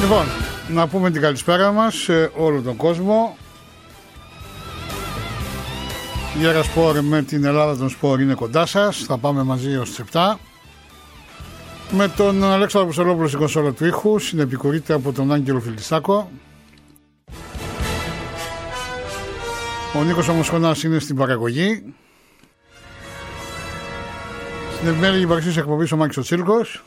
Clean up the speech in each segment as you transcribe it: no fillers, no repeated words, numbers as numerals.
Λοιπόν, να πούμε την καλησπέρα μας σε όλο τον κόσμο. Η Έρα Σπορ με την Ελλάδα των Σπορ είναι κοντά σας. Θα πάμε μαζί ως τις 7. Με τον Αλέξανδρο Αποστολόπουλο στην κονσόλα του ήχου. Συνεπικουρείται από τον Άγγελο Φιλτιστάκο. Ο Νίκος Ομοσχονάς είναι στην παραγωγή. Στην επιμέλεια παρουσίαση εκπομπής ο Μάκης ο Τσίλκος.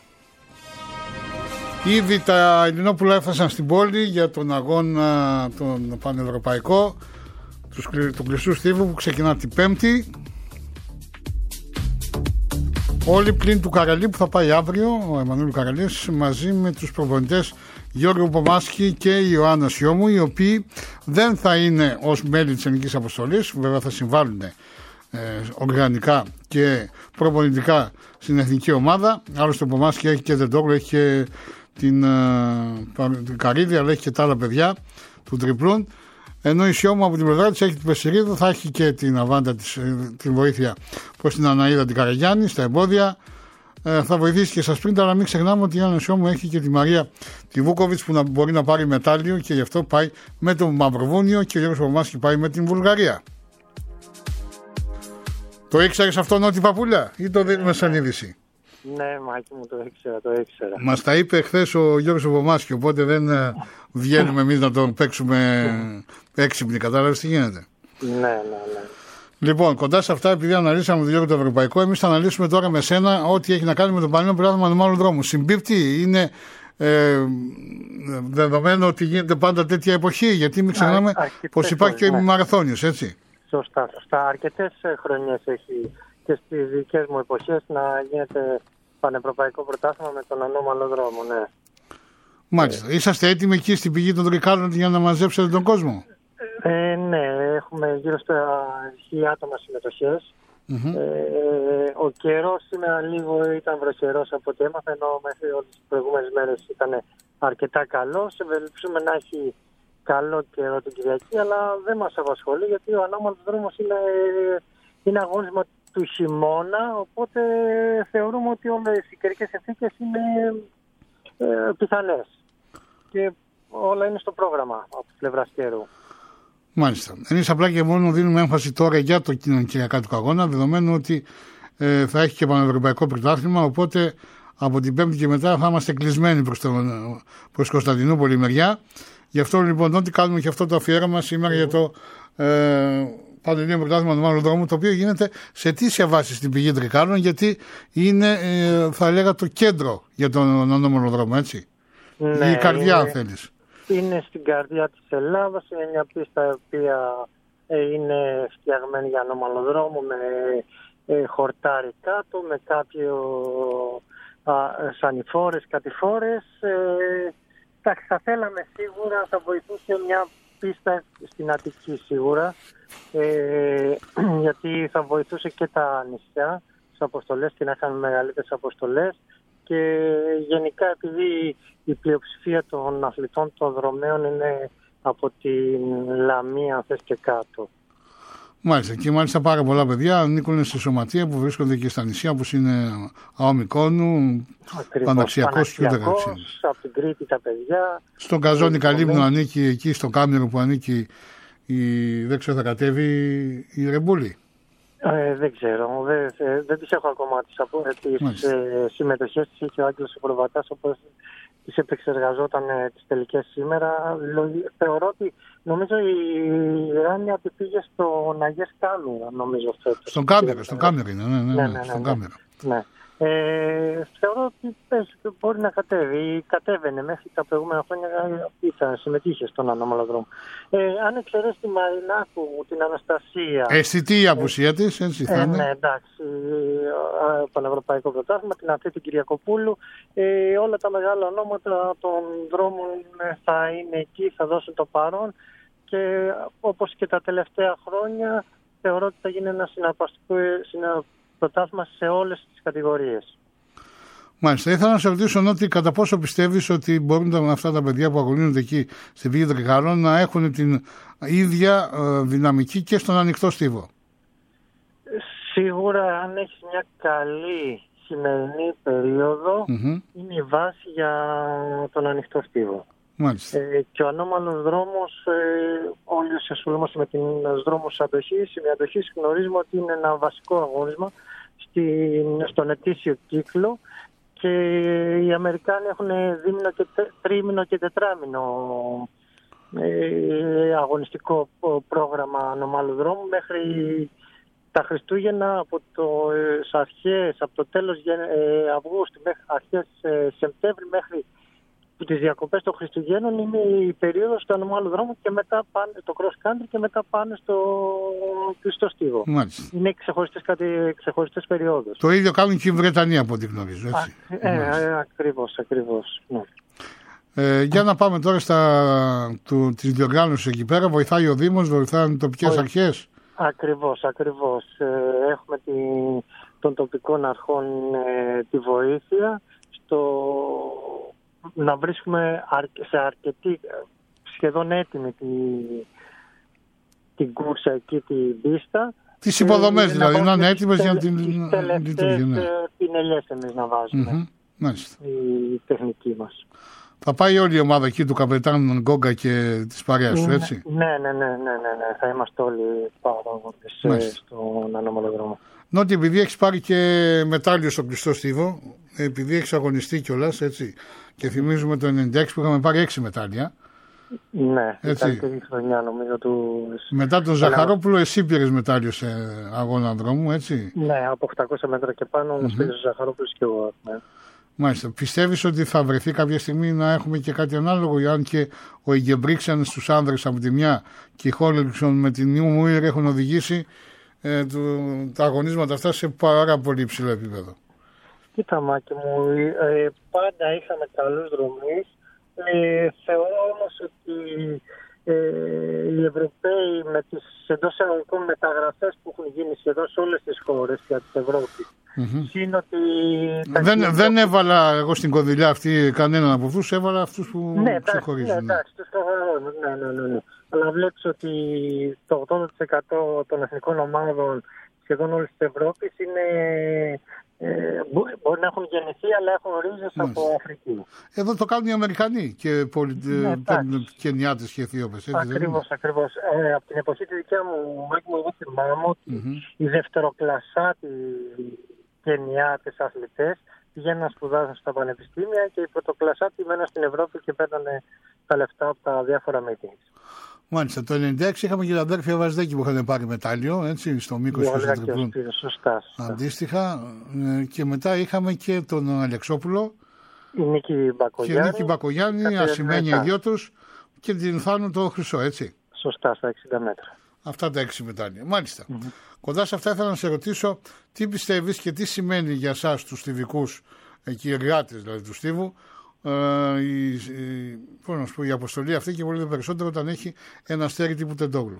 Ήδη τα Ελληνόπουλα έφτασαν στην πόλη για τον αγώνα τον πανευρωπαϊκό του κλειστού στίβου που ξεκινά την Πέμπτη. Όλοι πλην του Καραλή που θα πάει αύριο, ο Εμμανουήλ Καραλής, μαζί με τους προπονητές Γιώργο Πομάσχη και Ιωάννα Σιώμου, οι οποίοι δεν θα είναι ως μέλη της ελληνικής αποστολής, βέβαια θα συμβάλλουν οργανικά και προπονητικά στην εθνική ομάδα. Άλλωστε ο Πομάσχη έχει και Δεντόγλου, έχει και την Καρύδη, αλλά έχει και τα άλλα παιδιά του τριπλούν. Ενώ η Σιώμου από την πλευρά της έχει την Πεσσηρίδου, θα έχει και την Αβάντα την βοήθεια προς την Αναΐδα την Καραγιάννη στα εμπόδια. Θα βοηθήσει και στα σπρίντα, αλλά μην ξεχνάμε ότι η Άννα Σιώμου έχει και τη Μαρία τη Βούκοβιτς που μπορεί να πάρει μετάλλιο και γι' αυτό πάει με το Μαυροβούνιο και ο Γιώργος Πομάσκη πάει με την Βουλγαρία. Το ήξερες αυτό, Νότι Παπούλια, ή το δίνουμε σαν είδηση? Ναι, Μάκη μου, το ήξερα. Μας τα είπε χθες ο Γιώργος Πομάσκη, οπότε δεν βγαίνουμε εμείς να τον παίξουμε έξυπνοι. Κατάλαβες τι γίνεται? Ναι. Λοιπόν, κοντά σε αυτά, επειδή αναλύσαμε το Γιώργο το Ευρωπαϊκό, εμείς θα αναλύσουμε τώρα με σένα ό,τι έχει να κάνει με τον Πανελλήνιο Πρωτάθλημα Ανωμάλου Δρόμου. Συμπίπτει, είναι δεδομένο ότι γίνεται πάντα τέτοια εποχή, γιατί μην ξεχνάμε πως υπάρχει και ο ημιμαραθώνιος, έτσι. Σωστά. Αρκετές χρονιές έχει και στις δικές μου εποχές να γίνεται πανευρωπαϊκό πρωτάθλημα με τον ανώμαλο δρόμο, ναι. Μάλιστα. Είσαστε έτοιμοι εκεί στην πηγή των Τρικάλων για να μαζέψετε τον κόσμο? Ναι, έχουμε γύρω στα 1.000 άτομα συμμετοχές. Ο καιρός σήμερα λίγο ήταν βροχερός από ό,τι έμαθα, ενώ μέχρι όλες τις προηγούμενες μέρες ήταν αρκετά καλός. Ευελπιστούμε να έχει καλό καιρό την Κυριακή, αλλά δεν μας απασχολεί γιατί ο ανώμαλος δρόμος είναι αγώνισμα του χειμώνα, οπότε θεωρούμε ότι όλες οι καιρικές συνθήκες είναι πιθανές και όλα είναι στο πρόγραμμα από την πλευρά καιρού. Μάλιστα. Εμείς απλά και μόνο δίνουμε έμφαση τώρα για το κυριακάτικο αγώνα, δεδομένου ότι θα έχει και πανευρωπαϊκό πρωτάθλημα, οπότε από την Πέμπτη και μετά θα είμαστε κλεισμένοι προς Κωνσταντινούπολη μεριά. Γι' αυτό λοιπόν ότι κάνουμε και αυτό το αφιέρωμα σήμερα για το Πανελλήνιο Πρωτάθλημα Ανωμάλου Δρόμου, το οποίο γίνεται σε αιτήσια βάση στην πηγή Τρικάλων, γιατί είναι, θα έλεγα, το κέντρο για τον ανώμαλο δρόμο, έτσι. Ναι, η καρδιά, αν θέλεις. Είναι στην καρδιά της Ελλάδας, είναι μια πίστα η οποία είναι φτιαγμένη για ανώμαλο δρόμο, με χορτάρι κάτω, με κάποιο σανιφόρες, κατηφόρες. Θα θέλαμε σίγουρα, θα βοηθούσε μια πίστα στην Αττική σίγουρα, γιατί θα βοηθούσε και τα νησιά στις αποστολές και να είχαν μεγαλύτερες αποστολές, και γενικά επειδή η πλειοψηφία των αθλητών των δρομέων είναι από την Λαμία, αν θες, και κάτω. Μάλιστα, και μάλιστα πάρα πολλά παιδιά ανήκουν στη Σωματεία που βρίσκονται και στα νησιά, όπως είναι Αομικόνου, Παναξιακός και ούτε καθεξής. Από την Κρήτη τα παιδιά. Στον Καζόνι Καλύμνο ανήκει, εκεί στο Κάμερο που ανήκει δεν ξέρω, θα κατέβει η Ρεμπούλη. Δεν ξέρω, δεν τις έχω ακόμα τις συμμετοχές της. Είχε ο Άγγελος ο Προβατάς, όπως τις επεξεργαζόταν τις τελικές σήμερα. Θεωρώ ότι, νομίζω η Ράνια πήγε στον Αγιές Κάμερα, νομίζω φέτος. Στον Κάμερο είναι, ναι. Θεωρώ ότι μπορεί να κατέβει. Κατέβαινε μέχρι τα προηγούμενα χρόνια, συμμετείχε στον ανώμαλο δρόμο. Αν εξαιρέσει τη Μαρινάκου, την Αναστασία. Αισθητή η απουσία της, έτσι θα είναι. Ναι, εντάξει. Πανευρωπαϊκό πρωτάθλημα, την Αθήτη Κυριακοπούλου. Όλα τα μεγάλα ονόματα των δρόμων θα είναι εκεί, θα δώσουν το παρόν. Και όπως και τα τελευταία χρόνια, θεωρώ ότι θα γίνει ένα συναρπαστικό πρωτάθλημα σε όλες τις κατηγορίες. Μάλιστα. Ήθελα να σε ρωτήσω, Νότι, κατά πόσο πιστεύεις ότι μπορούν αυτά τα παιδιά που αγωνίζονται εκεί στην πηγή Τρικάλων να έχουν την ίδια δυναμική και στον ανοιχτό στίβο? Σίγουρα, αν έχει μια καλή σημερινή περίοδο, είναι η βάση για τον ανοιχτό στίβο. Και ο ανώμαλος δρόμος, όλοι όσοι ασχολούμαστε με τους δρόμους ημιαντοχής, γνωρίζουμε ότι είναι ένα βασικό αγώνισμα στον ετήσιο κύκλο, και οι Αμερικάνοι έχουν δίμηνο και τρίμηνο και τετράμηνο αγωνιστικό πρόγραμμα ανωμάλου δρόμου μέχρι τα Χριστούγεννα, από το τέλος Αυγούστου μέχρι αρχές Σεπτέμβρη, μέχρι τις διακοπές των Χριστουγέννων, είναι η περίοδος του ανωμάλου δρόμου, και μετά πάνε το cross country και μετά πάνε στο στίβο. Είναι ξεχωριστές περιόδους. Το ίδιο κάνουν και οι Βρετανοί, από ό,τι γνωρίζω, έτσι. Ακριβώς. Ναι. Για να πάμε τώρα της διοργάνωσης εκεί πέρα. Βοηθάει ο Δήμος, βοηθάνε οι τοπικές αρχές. Ακριβώς. Έχουμε των τοπικών αρχών τη βοήθεια να βρίσκουμε σε αρκετή, σχεδόν έτοιμη την κούρσα εκεί, την πίστα. Τις υποδομές δηλαδή, να είναι έτοιμες για την λειτουργία. Πινελιές εμείς να βάζουμε. Η τεχνική μας. Θα πάει όλη η ομάδα εκεί του καπετάνου Γκόγκα και της παρέας σου, έτσι. Ναι. Θα είμαστε όλοι παράγοντες στον ανώμαλο δρόμο. Νότι, επειδή έχεις πάρει και μετάλλιο στον κλειστό στίβο, επειδή έχεις αγωνιστεί κιόλας, έτσι, και θυμίζουμε το 96 που είχαμε πάρει 6 μετάλλια. Ναι, η καλύτερη χρονιά νομίζω του. Μετά τον Ζαχαρόπουλο, εσύ πήρες μετάλλιο σε αγώνα δρόμου, έτσι. Ναι, από 800 μέτρα και πάνω, όμως πήρε ο Ζαχαρόπουλος και εγώ. Ναι. Μάλιστα. Πιστεύεις ότι θα βρεθεί κάποια στιγμή να έχουμε και κάτι ανάλογο, αν και ο Ιγεμπρίξαν στους άνδρες από τη μια και η Χόλεξον με την Νιου Μουίρ έχουν οδηγήσει τα αγωνίσματα αυτά σε πάρα πολύ υψηλό επίπεδο? Κοίτα, Μάκη μου, πάντα είχαμε καλούς δρομείς. Θεωρώ όμως ότι οι Ευρωπαίοι με τις εντός εισαγωγικών μεταγραφές που έχουν γίνει σχεδόν σε όλες τις χώρες για την Ευρώπη, είναι ότι δεν έβαλα εγώ στην κονδυλιά αυτή κανέναν από αυτούς, έβαλα αυτούς που ξεχωρίζουν. Ναι, εντάξει, τους ξεχωρίζουν. Ναι. Αλλά βλέπεις ότι το 80% των εθνικών ομάδων σχεδόν όλης της Ευρώπης μπορεί να έχουν γεννηθεί, αλλά έχουν ρίζες από Αφρική. Εδώ το κάνουν οι Αμερικανοί και Κενιάτες και Αιθιώπες. Ακριβώς. Από την εποχή τη δικιά μου, εγώ θυμάμαι ότι οι δευτεροκλασσάτοι Κενιάτες αθλητές πηγαίνουν να σπουδάσουν στα πανεπιστήμια, και οι πρωτοκλασσάτοι μέναν στην Ευρώπη και παίρνανε τα λεφτά από τα διάφορα meetings. Μάλιστα. Το 1996 είχαμε και τα αδέρφια Βαζδέκη που είχαν πάρει μετάλλιο, έτσι, στο μήκος του τριπλούν. Αντίστοιχα. Και μετά είχαμε και τον Αλεξόπουλο. Η Νίκη Μπακογιάννη, ασημένια οι δυο τους, και την Θάνου το χρυσό, έτσι. Σωστά, στα 60 μέτρα. Αυτά τα 6 μετάλλια. Μάλιστα. Κοντά σε αυτά ήθελα να σε ρωτήσω τι πιστεύεις και τι σημαίνει για εσάς τους στιβικούς, εκεί οι εργάτες δηλαδή του στίβου, η αποστολή αυτή, και πολύ περισσότερο όταν έχει ένα αστέρι τύπου Τεντόγλου.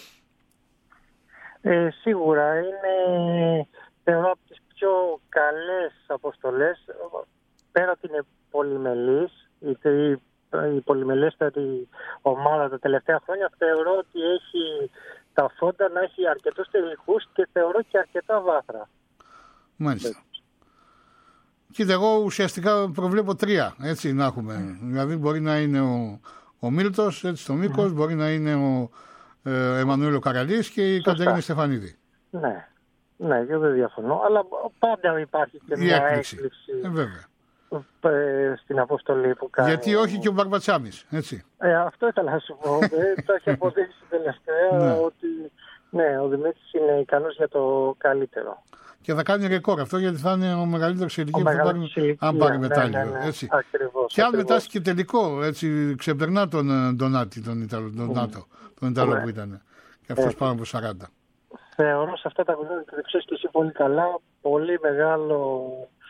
Σίγουρα είναι από τις πιο καλές αποστολές, πέρα ότι είναι πολυμελής. Η πολυμελέστερη ομάδα τα τελευταία χρόνια θεωρώ ότι έχει τα φόντα να έχει αρκετούς τελικούς και θεωρώ και αρκετά βάθρα. Μάλιστα. Κοίτα, εγώ ουσιαστικά προβλέπω 3, έτσι να έχουμε. Δηλαδή μπορεί να είναι ο Μίλτος, έτσι, στο μήκος, μπορεί να είναι ο Εμμανουήλ Καραλής και η Κατερίνα Στεφανίδη. Ναι, εγώ δεν διαφωνώ, αλλά πάντα υπάρχει και μια έκπληξη. Βέβαια. Στην αποστολή που κάνει. Γιατί όχι και ο Μπαρμπατσάμις, έτσι. Αυτό ήθελα να σου πω. Το έχει αποδείξει τελευταία ότι ο Δημήτρης είναι ικανός για το καλύτερο. Και θα κάνει ρεκόρ αυτό, γιατί θα είναι ο μεγαλύτερος σε ηλικία που θα πάρει μετάλλιο. Έτσι. Ακριβώς, και αν μετάσει και τελικό, έτσι, ξεπερνά τον Ντονάτι, τον Ιταλό που ήταν. Και αυτός πάνω από 40. Θεωρώ σε αυτά τα γνώμη που ξέρεις και εσύ πολύ καλά, πολύ μεγάλο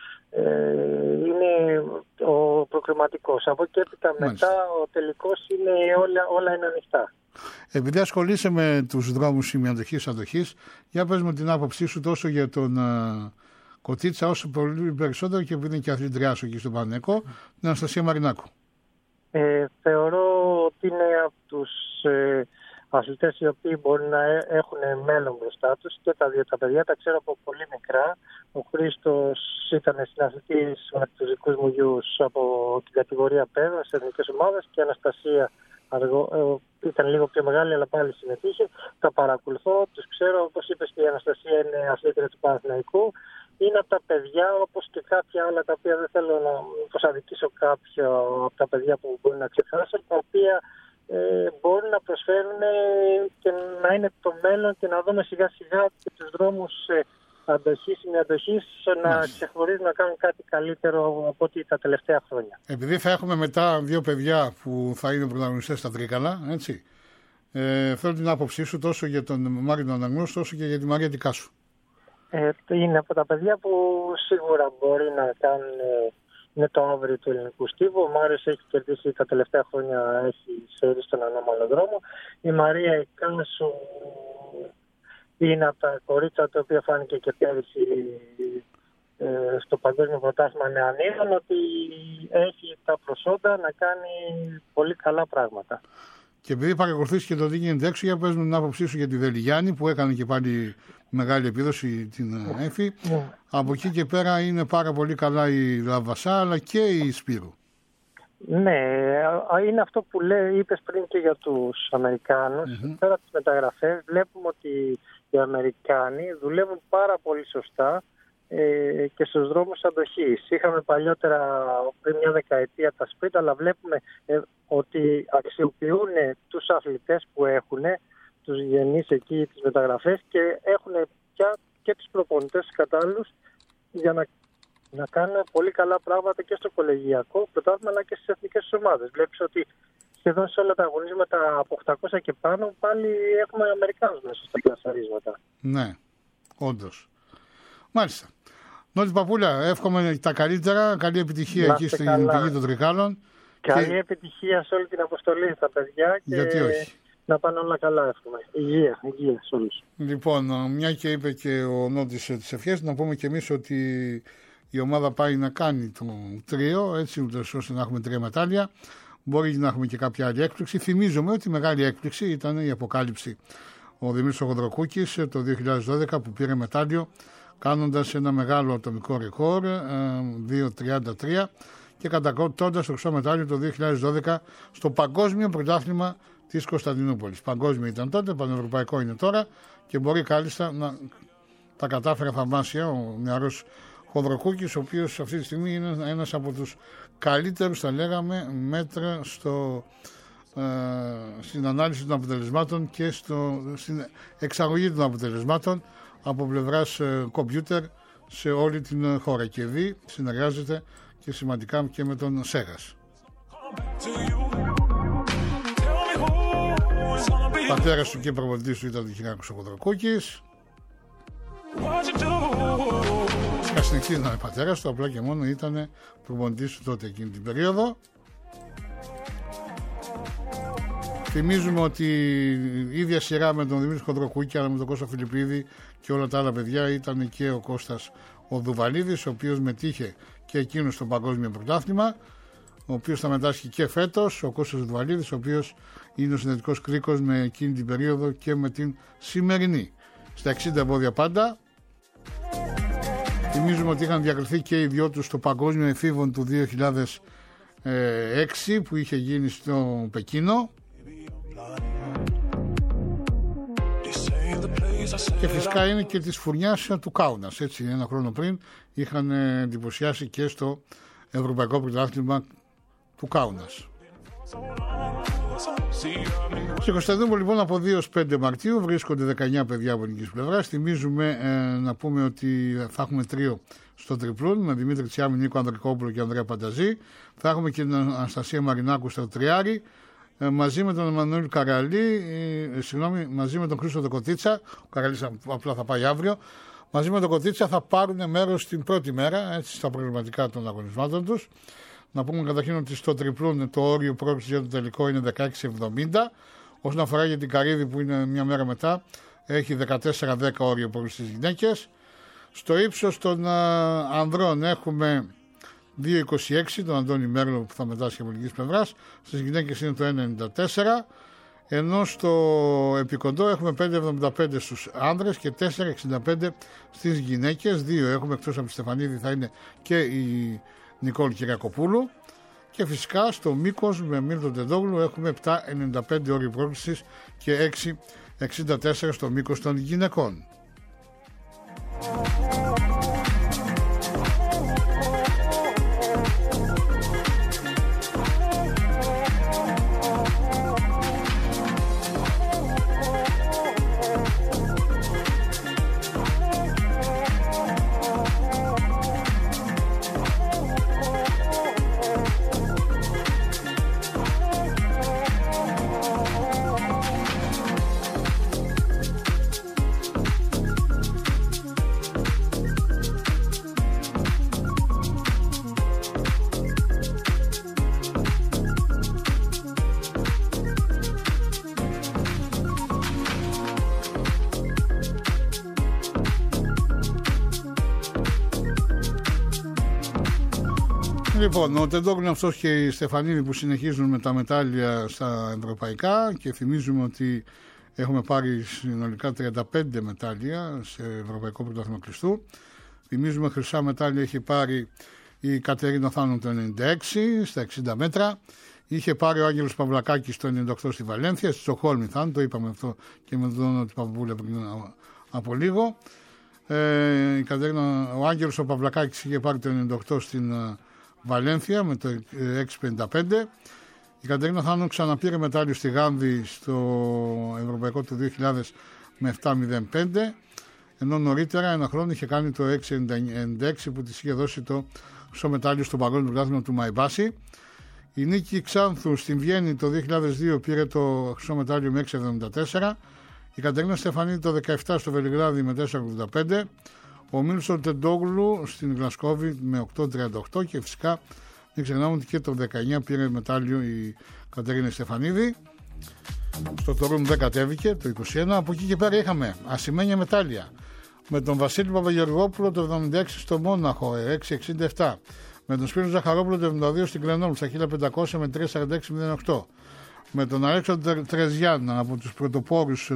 είναι ο προκριματικός. Από εκεί έπειτα μετά ο τελικός είναι όλα είναι ανοιχτά. Επειδή ασχολείσαι με τους δρόμους ημιαντοχής-αντοχής, για πες μου την άποψή σου τόσο για τον Κωτίτσα, όσο πολύ περισσότερο, και επειδή είναι και αθλητριάς σου εκεί στον Παναθηναϊκό, την Αναστασία Μαρινάκου. Θεωρώ ότι είναι από τους αθλητές οι οποίοι μπορεί να έχουν μέλλον μπροστά τους, και τα δύο τα παιδιά τα ξέρω από πολύ μικρά. Ο Χρήστος ήταν συναθλητής με τους δικούς μου γιους από την κατηγορία παιδών σε εθνικές ομάδες και η Αναστασία ήταν λίγο πιο μεγάλη, αλλά πάλι συμμετείχε. Τα παρακολουθώ, τους ξέρω, όπως είπες και η Αναστασία είναι αθλήτρια του Παναθηναϊκού. Είναι από τα παιδιά, όπως και κάποια άλλα τα οποία δεν θέλω να προσαδικήσω κάποιο από τα παιδιά που μπορεί να ξεχάσω, τα οποία μπορούν να προσφέρουν και να είναι το μέλλον και να δούμε σιγά σιγά και τους δρόμους αντοχής, συμμετοχής να ξεχωρίζουν, να κάνουν κάτι καλύτερο από ό,τι τα τελευταία χρόνια. Επειδή θα έχουμε μετά δύο παιδιά που θα είναι πρωταγωνιστές στα Τρίκαλα, έτσι, θέλω την άποψή σου τόσο για τον Μάριο τον Αναγνώστο όσο και για τη Μαρία Δικάσου. Είναι από τα παιδιά που σίγουρα μπορεί να κάνουν, είναι το αύριο του ελληνικού στίβου. Ο Μάριος έχει κερδίσει τα τελευταία χρόνια, έχει σέρει στον ανώμαλο δρόμο. Η Μαρία Δικάσου είναι από τα κορίτσια τα οποία φάνηκε και πέρυσι στο Παγκόσμιο Πρωτάθλημα Νεανίδων ότι έχει τα προσόντα να κάνει πολύ καλά πράγματα. Και επειδή παρακολουθείς και το τι γίνεται έξω, για πες μου την άποψή σου για τη Δελιγιάννη που έκανε και πάλι μεγάλη επίδοση την Έφη. Από εκεί και πέρα είναι πάρα πολύ καλά η Λαβασά αλλά και η Σπύρου. Ναι, είναι αυτό που είπες πριν και για τους Αμερικάνους. Πέρα από τις μεταγραφές βλέπουμε ότι οι Αμερικάνοι δουλεύουν πάρα πολύ σωστά και στους δρόμους αντοχής. Είχαμε παλιότερα πριν μια δεκαετία τα σπίτι, αλλά βλέπουμε ότι αξιοποιούν τους αθλητές που έχουν, τους γενείς εκεί, τις μεταγραφές και έχουν πια και τους προπονητές κατάλληλους για να κάνουν πολύ καλά πράγματα και στο κολεγιακό πρωτάθλημα αλλά και στις εθνικές ομάδες. Βλέπεις ότι σχεδόν σε όλα τα αγωνίσματα από 800 και πάνω πάλι έχουμε Αμερικάνους μέσα στα κλασαρίσματα. Ναι, όντως. Μάλιστα. Νότι Παπούλα, εύχομαι τα καλύτερα. Καλή επιτυχία εκεί στην πηγή των Τρικάλων. Καλή επιτυχία σε όλη την αποστολή στα παιδιά και γιατί όχι. Να πάνε όλα καλά, εύχομαι. Υγεία σε όλους. Λοιπόν, μια και είπε και ο Νότης τις ευχές, να πούμε και εμείς ότι η ομάδα πάει να κάνει το τρίο, έτσι ώστε να έχουμε 3 μετάλλια. Μπορεί να έχουμε και κάποια άλλη έκπληξη. Θυμίζομαι ότι η μεγάλη έκπληξη ήταν η αποκάλυψη ο Δημήτρης Χονδροκούκης το 2012 που πήρε μετάλλιο κάνοντας ένα μεγάλο ατομικό ρεκόρ 2.33 και κατακτώντας το χρυσό μετάλλιο το 2012 στο Παγκόσμιο Πρωτάθλημα της Κωνσταντινούπολης. Παγκόσμιο ήταν τότε, πανευρωπαϊκό είναι τώρα και μπορεί κάλλιστα να τα κατάφερε θαυμάσια ο νεαρός Χονδροκούκης, ο οποίος αυτή τη στιγμή είναι ένας από τους καλύτερους, θα λέγαμε, μέτρα στην ανάλυση των αποτελεσμάτων και στην εξαγωγή των αποτελεσμάτων από πλευράς κομπιούτερ σε όλη την χώρα. Και δει, συνεργάζεται και σημαντικά και με τον Σέγας. Πατέρας του και προπονητής του ήταν ο Κυριάκος Χονδροκούκης. Συνεχίζει να είναι πατέρας του, απλά και μόνο ήταν προπονητής του τότε εκείνη την περίοδο. Θυμίζουμε ότι η ίδια σειρά με τον Δημήτρη Χονδροκούκη αλλά με τον Κώστα Φιλιππίδη και όλα τα άλλα παιδιά ήταν και ο Κώστας ο Δουβαλίδης, ο οποίος μετήχε και εκείνος στο Παγκόσμιο Πρωτάθλημα, ο οποίος θα μετάσχει και φέτος, ο Κώστας Δουβαλίδης, ο οποίος είναι ο συνδετικός κρίκος με εκείνη την περίοδο και με την σημερινή. Στα 60 εμπόδια πάντα. Θυμίζουμε ότι είχαν διακριθεί και οι δυο τους στο Παγκόσμιο Εφήβων του 2006 που είχε γίνει στο Πεκίνο. Και φυσικά είναι και της φουρνιάς του Κάουνας. Έτσι, ένα χρόνο πριν είχαν εντυπωσιάσει και στο Ευρωπαϊκό Πρωτάθλημα του Κάουνας. Στην Κωνσταντινούπολη λοιπόν από 2 ως 5 Μαρτίου βρίσκονται 19 παιδιά από ελληνικής πλευράς. Θυμίζουμε να πούμε ότι θα έχουμε τρίο στο τριπλούν με Δημήτρη Τσιάμι, Νίκο Ανδρικόπουλο και Ανδρέα Πανταζή. Θα έχουμε και την Αναστασία Μαρινάκου στο τριάρι μαζί με τον Εμμανουήλ Καραλή, μαζί με τον Χρήστο Κοτίτσα. Ο Καραλής απλά θα πάει αύριο. Μαζί με τον Κοτίτσα θα πάρουν μέρος την πρώτη μέρα έτσι, στα προγραμματικά των αγωνισμάτων τους. Να πούμε καταρχήν ότι στο τριπλούν το όριο πρόκληση για το τελικό είναι 16,70. Όσον αφορά για την Καρύδη που είναι μια μέρα μετά, έχει 14-10 όριο πρόκληση στις γυναίκες. Στο ύψος των ανδρών έχουμε 2,26 τον Αντώνη Μέρλο που θα μετάσχει από ελληνικής πλευράς. Στις γυναίκες είναι το 1,94. Ενώ στο επικοντό έχουμε 5,75 στους άνδρες και 4,65 στις γυναίκες. 2 έχουμε εκτός από τη Στεφανίδη, θα είναι και η Νικόλ Κυριακοπούλου. Και φυσικά στο μήκος με Μίλτον Τεντόγλου έχουμε 7,95 όροι πρόκλησης και 6,64 στο μήκος των γυναικών. Λοιπόν, ο Τεντόγλου είναι αυτός και η Στεφανίδη που συνεχίζουν με τα μετάλλια στα ευρωπαϊκά και θυμίζουμε ότι έχουμε πάρει συνολικά 35 μετάλλια σε Ευρωπαϊκό Πρωτάθλημα Κλειστού. Θυμίζουμε χρυσά μετάλλια έχει πάρει η Κατερίνα Θάνου το 96 στα 60 μέτρα. Είχε πάρει ο Άγγελος Παυλακάκης το 98 στη Βαλένθια, στη Στοκχόλμη Θάνου, το είπαμε αυτό και με τον Παπαπούλα πριν από λίγο. Ο Άγγελος ο Παυλακάκης είχε πάρει το 98 στην Βαλένθια με το 6,55. Η Κατερίνα Θάνου ξαναπήρε μετάλλιο στη Γάνδη στο Ευρωπαϊκό του 2000 με 7,05, ενώ νωρίτερα ένα χρόνο είχε κάνει το 6,96 που της είχε δώσει το χρυσό μετάλλιο στο Παγκόσμιο Πρωτάθλημα του Μαϊμπάση. Η Νίκη Ξάνθου στην Βιέννη το 2002 πήρε το χρυσό μετάλλιο με 6,74. Η Κατερίνα Στεφανίδη το 2017 στο Βελιγράδι με 4,85. Ο Μίλσον Τεντόγλου στην Γλασκόβη με 8,38 και φυσικά μην ξεχνάμε ότι και το 19 πήρε μετάλλιο η Κατερίνα Στεφανίδη. Στο Τορούν δεν κατέβηκε το 21. Από εκεί και πέρα είχαμε ασημένια μετάλλια με τον Βασίλη Παπαγεωργόπουλο το 76 στο Μόναχο 6,67. Με τον Σπύρο Ζαχαρόπουλο το 72 στην Κρενόλ στα 1500 με 3,46,08. Με τον Αλέξανδρο Τρεζιάν από τους πρωτοπόρους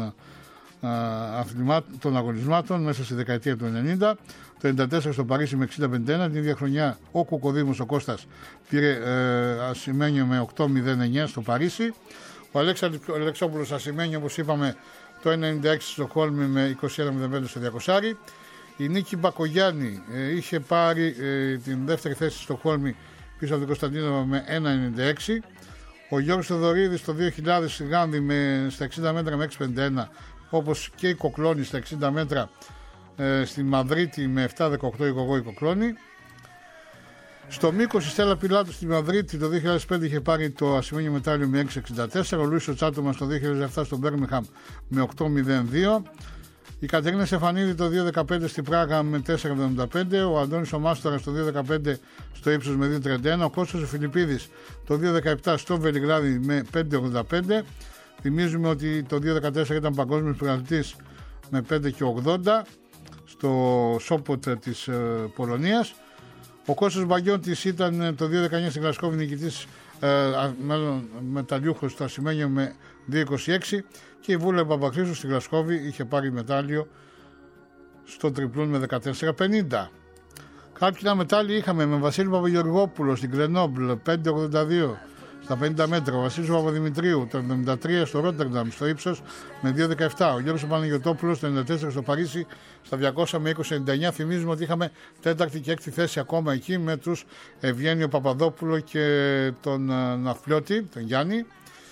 των αγωνισμάτων μέσα στη δεκαετία του 90, το 94 στο Παρίσι με 60-51, την ίδια χρονιά ο Κουκοδήμος ο Κώστας πήρε ασημένιο με 8-09 στο Παρίσι, ο Αλεξόπουλος ασημένιο όπως είπαμε το 96 στο Χόλμη με 21-05 στο 200. Η Νίκη Μπακογιάννη είχε πάρει την δεύτερη θέση στο Χόλμη πίσω από την Κωνσταντίνοβα με 1,96. Ο Γιώργος Θεοδωρίδης το 2000 στη Γάνδη στα 60 μέτρα με 6,51, όπως και η Κοκλώνη στα 60 μέτρα στη Μαδρίτη με 7,18 η Κοκλώνη. Στο μήκος η Στέλλα Πιλάτου στη Μαδρίτη το 2005 είχε πάρει το ασημένιο μετάλλιο με 6,64. Ο Λούις Τσάτομας το 2007 στο Μπέρμιχαμ με 8,02. Η Κατερίνα Στεφανίδη το 2015 στη Πράγα με 4,75. Ο Αντώνης ο Μάστορας το 2015 στο ύψος με 2,31. Ο Κώστας ο Φιλιππίδης το 2017 στο Βελιγράδι με 5,85. Θυμίζουμε ότι το 2014 ήταν παγκόσμιος πρωταθλητής με 5,80 στο Σόποτ της Πολωνίας. Ο Κώστας Μπαγιώτης ήταν το 2019 στην Γλασκόβη νικητής μεταλλιούχος στο ασημένιο με 2,26 και η Βούλα Παπαχρήσου στην Γλασκόβη είχε πάρει μετάλλιο στο τριπλούν με 14,50. Κάποια μετάλλια είχαμε με Βασίλη Παπαγεωργόπουλο στην Γκρενόμπλ 5,82 στα 50 μέτρα, ο Βασίλης Παπαδημητρίου το 73 στο Ρότερνταμ στο ύψος με 2,17, ο Γιώργος Παναγιωτόπουλος το 94 στο Παρίσι στα 200 με 20,99. Θυμίζουμε ότι είχαμε τέταρτη και έκτη θέση ακόμα εκεί με τους Ευγένιο Παπαδόπουλο και τον Ναυπλιώτη, τον Γιάννη.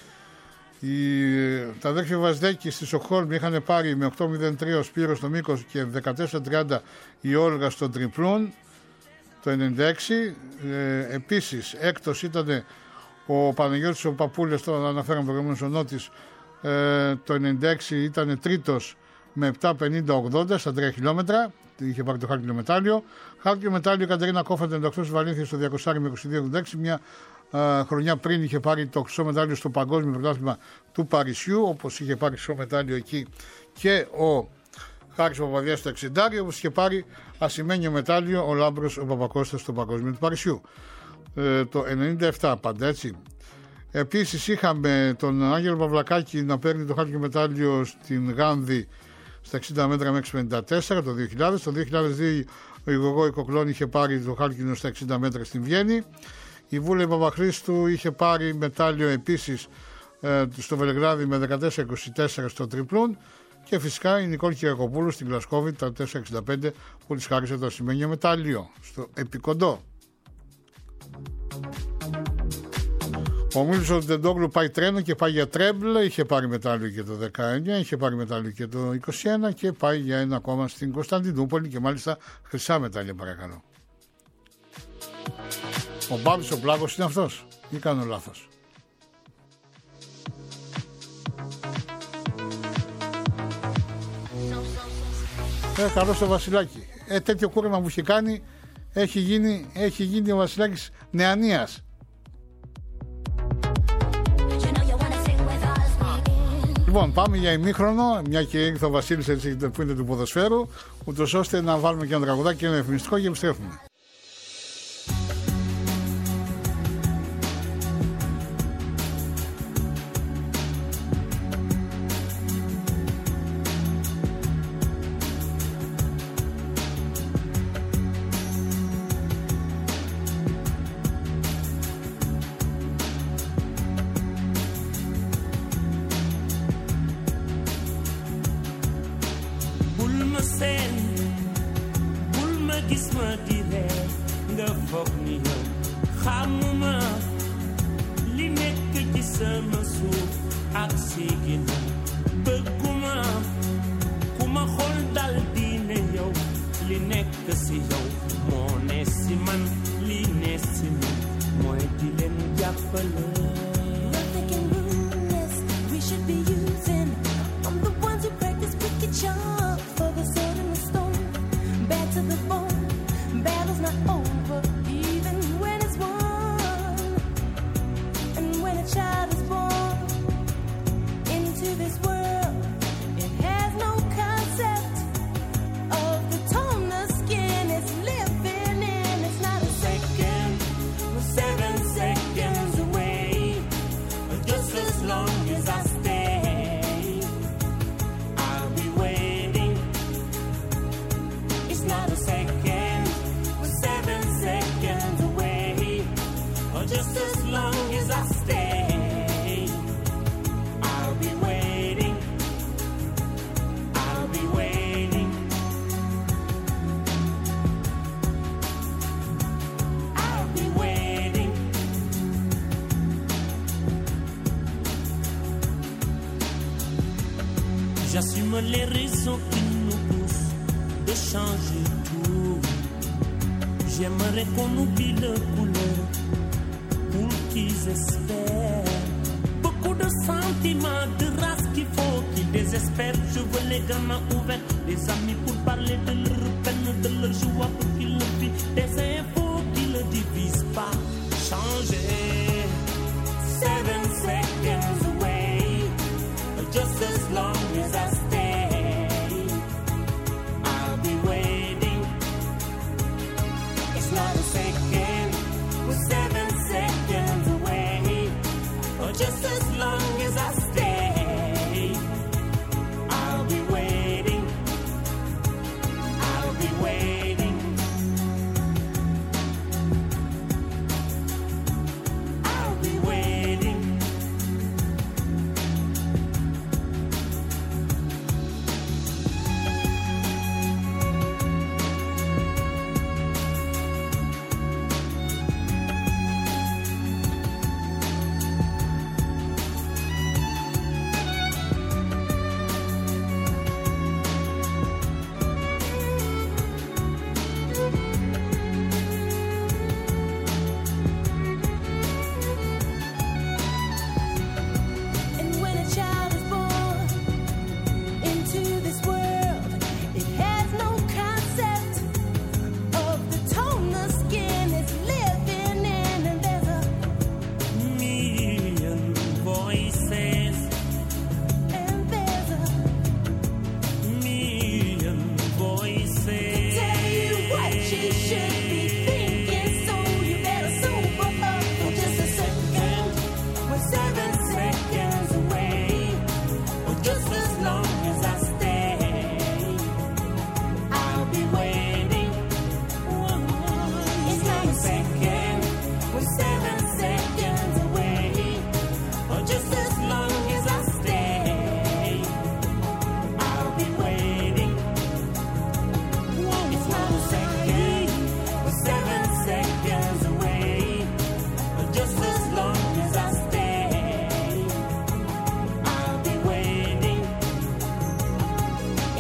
Τα αδέρφια Βαζδέκη στη Σοκχόλμη είχαν πάρει με 8,03 ο Σπύρος στο μήκος και 14,30 η Όλγα στο τριπλούν το 96. Επίσης έκτος ήταν ο Παναγιώτης ο Παπούλες, το αναφέραμε προηγουμένως, ο Νότης το 96 ήταν τρίτος με 7,50-80 στα 3 χιλιόμετρα. Είχε πάρει το χάλκινο μετάλλιο. Χάλκινο μετάλλιο η Κατερίνα Κόφα 98 στη Βαλένθια στο 200 με 22,86. Μια χρονιά πριν είχε πάρει το χρυσό μετάλλιο στο Παγκόσμιο Πρωτάθλημα του Παρισιού, όπως είχε πάρει χρυσό μετάλλιο εκεί και ο Χάρης Παπαδιάς στο 60, όπως είχε πάρει ασημένιο μετάλλιο ο Λάμπρος ο Παπακώστας στο Παγκόσμιο του Παρισιού. Το 97 πάντα έτσι. Επίσης είχαμε τον Άγγελο Παυλακάκη να παίρνει το χάλκινο μετάλλιο στην Γάνδη στα 60 μέτρα με 6,54 το 2000. Το 2002 ο Γογόη Κοκλών είχε πάρει το χάλκινο στα 60 μέτρα στην Βιέννη. Η Βούλα Παπαχρήστου είχε πάρει μετάλλιο επίσης στο Βελεγράδι με 14-24 στο τριπλούν. Και φυσικά η Νικόλ Κυριακοπούλου στην Γλασκόβη τα 4,65 που της χάρισε το ασημένιο μετάλλιο στο επικοντό. Ο Μίλης ο Ντεντόγλου πάει τρένο και πάει για τρέμπλ. Είχε πάρει μετάλλιο και το 19, είχε πάρει μετάλλιο και το 21 και πάει για ένα ακόμα στην Κωνσταντινούπολη και μάλιστα χρυσά μετάλλια, παρακαλώ. Ο Μπάμπης ο Πλάκος είναι αυτός ή κάνω λάθος? Καλώς το Βασιλάκι. Τέτοιο κούρεμα που έχει κάνει έχει γίνει ο Βασιλάκης νεανίας. Λοιπόν, πάμε για ημίχρονο, μια και ήρθε ο Βασίλης έτσι που είναι του ποδοσφαίρου, ούτως ώστε να βάλουμε και ένα τραγουδάκι και ένα εφημιστικό και επιστρέφουμε. J'assume les raisons qui nous poussent de changer tout. J'aimerais qu'on oublie le couleur pour qu'ils espèrent. Beaucoup de sentiments, de race qu'il faut qu'ils désespèrent. Je veux les gamins ouverts, des amis pour parler de leur peine, de leur joie pour qu'ils le vivent. Des infos qui ne divisent pas. Changer. 7 seconds away, just as long as I stay, I'll be waiting. It's not a second, we're 7 seconds away. Or just as long as I stay, I'll be waiting. I'll be waiting.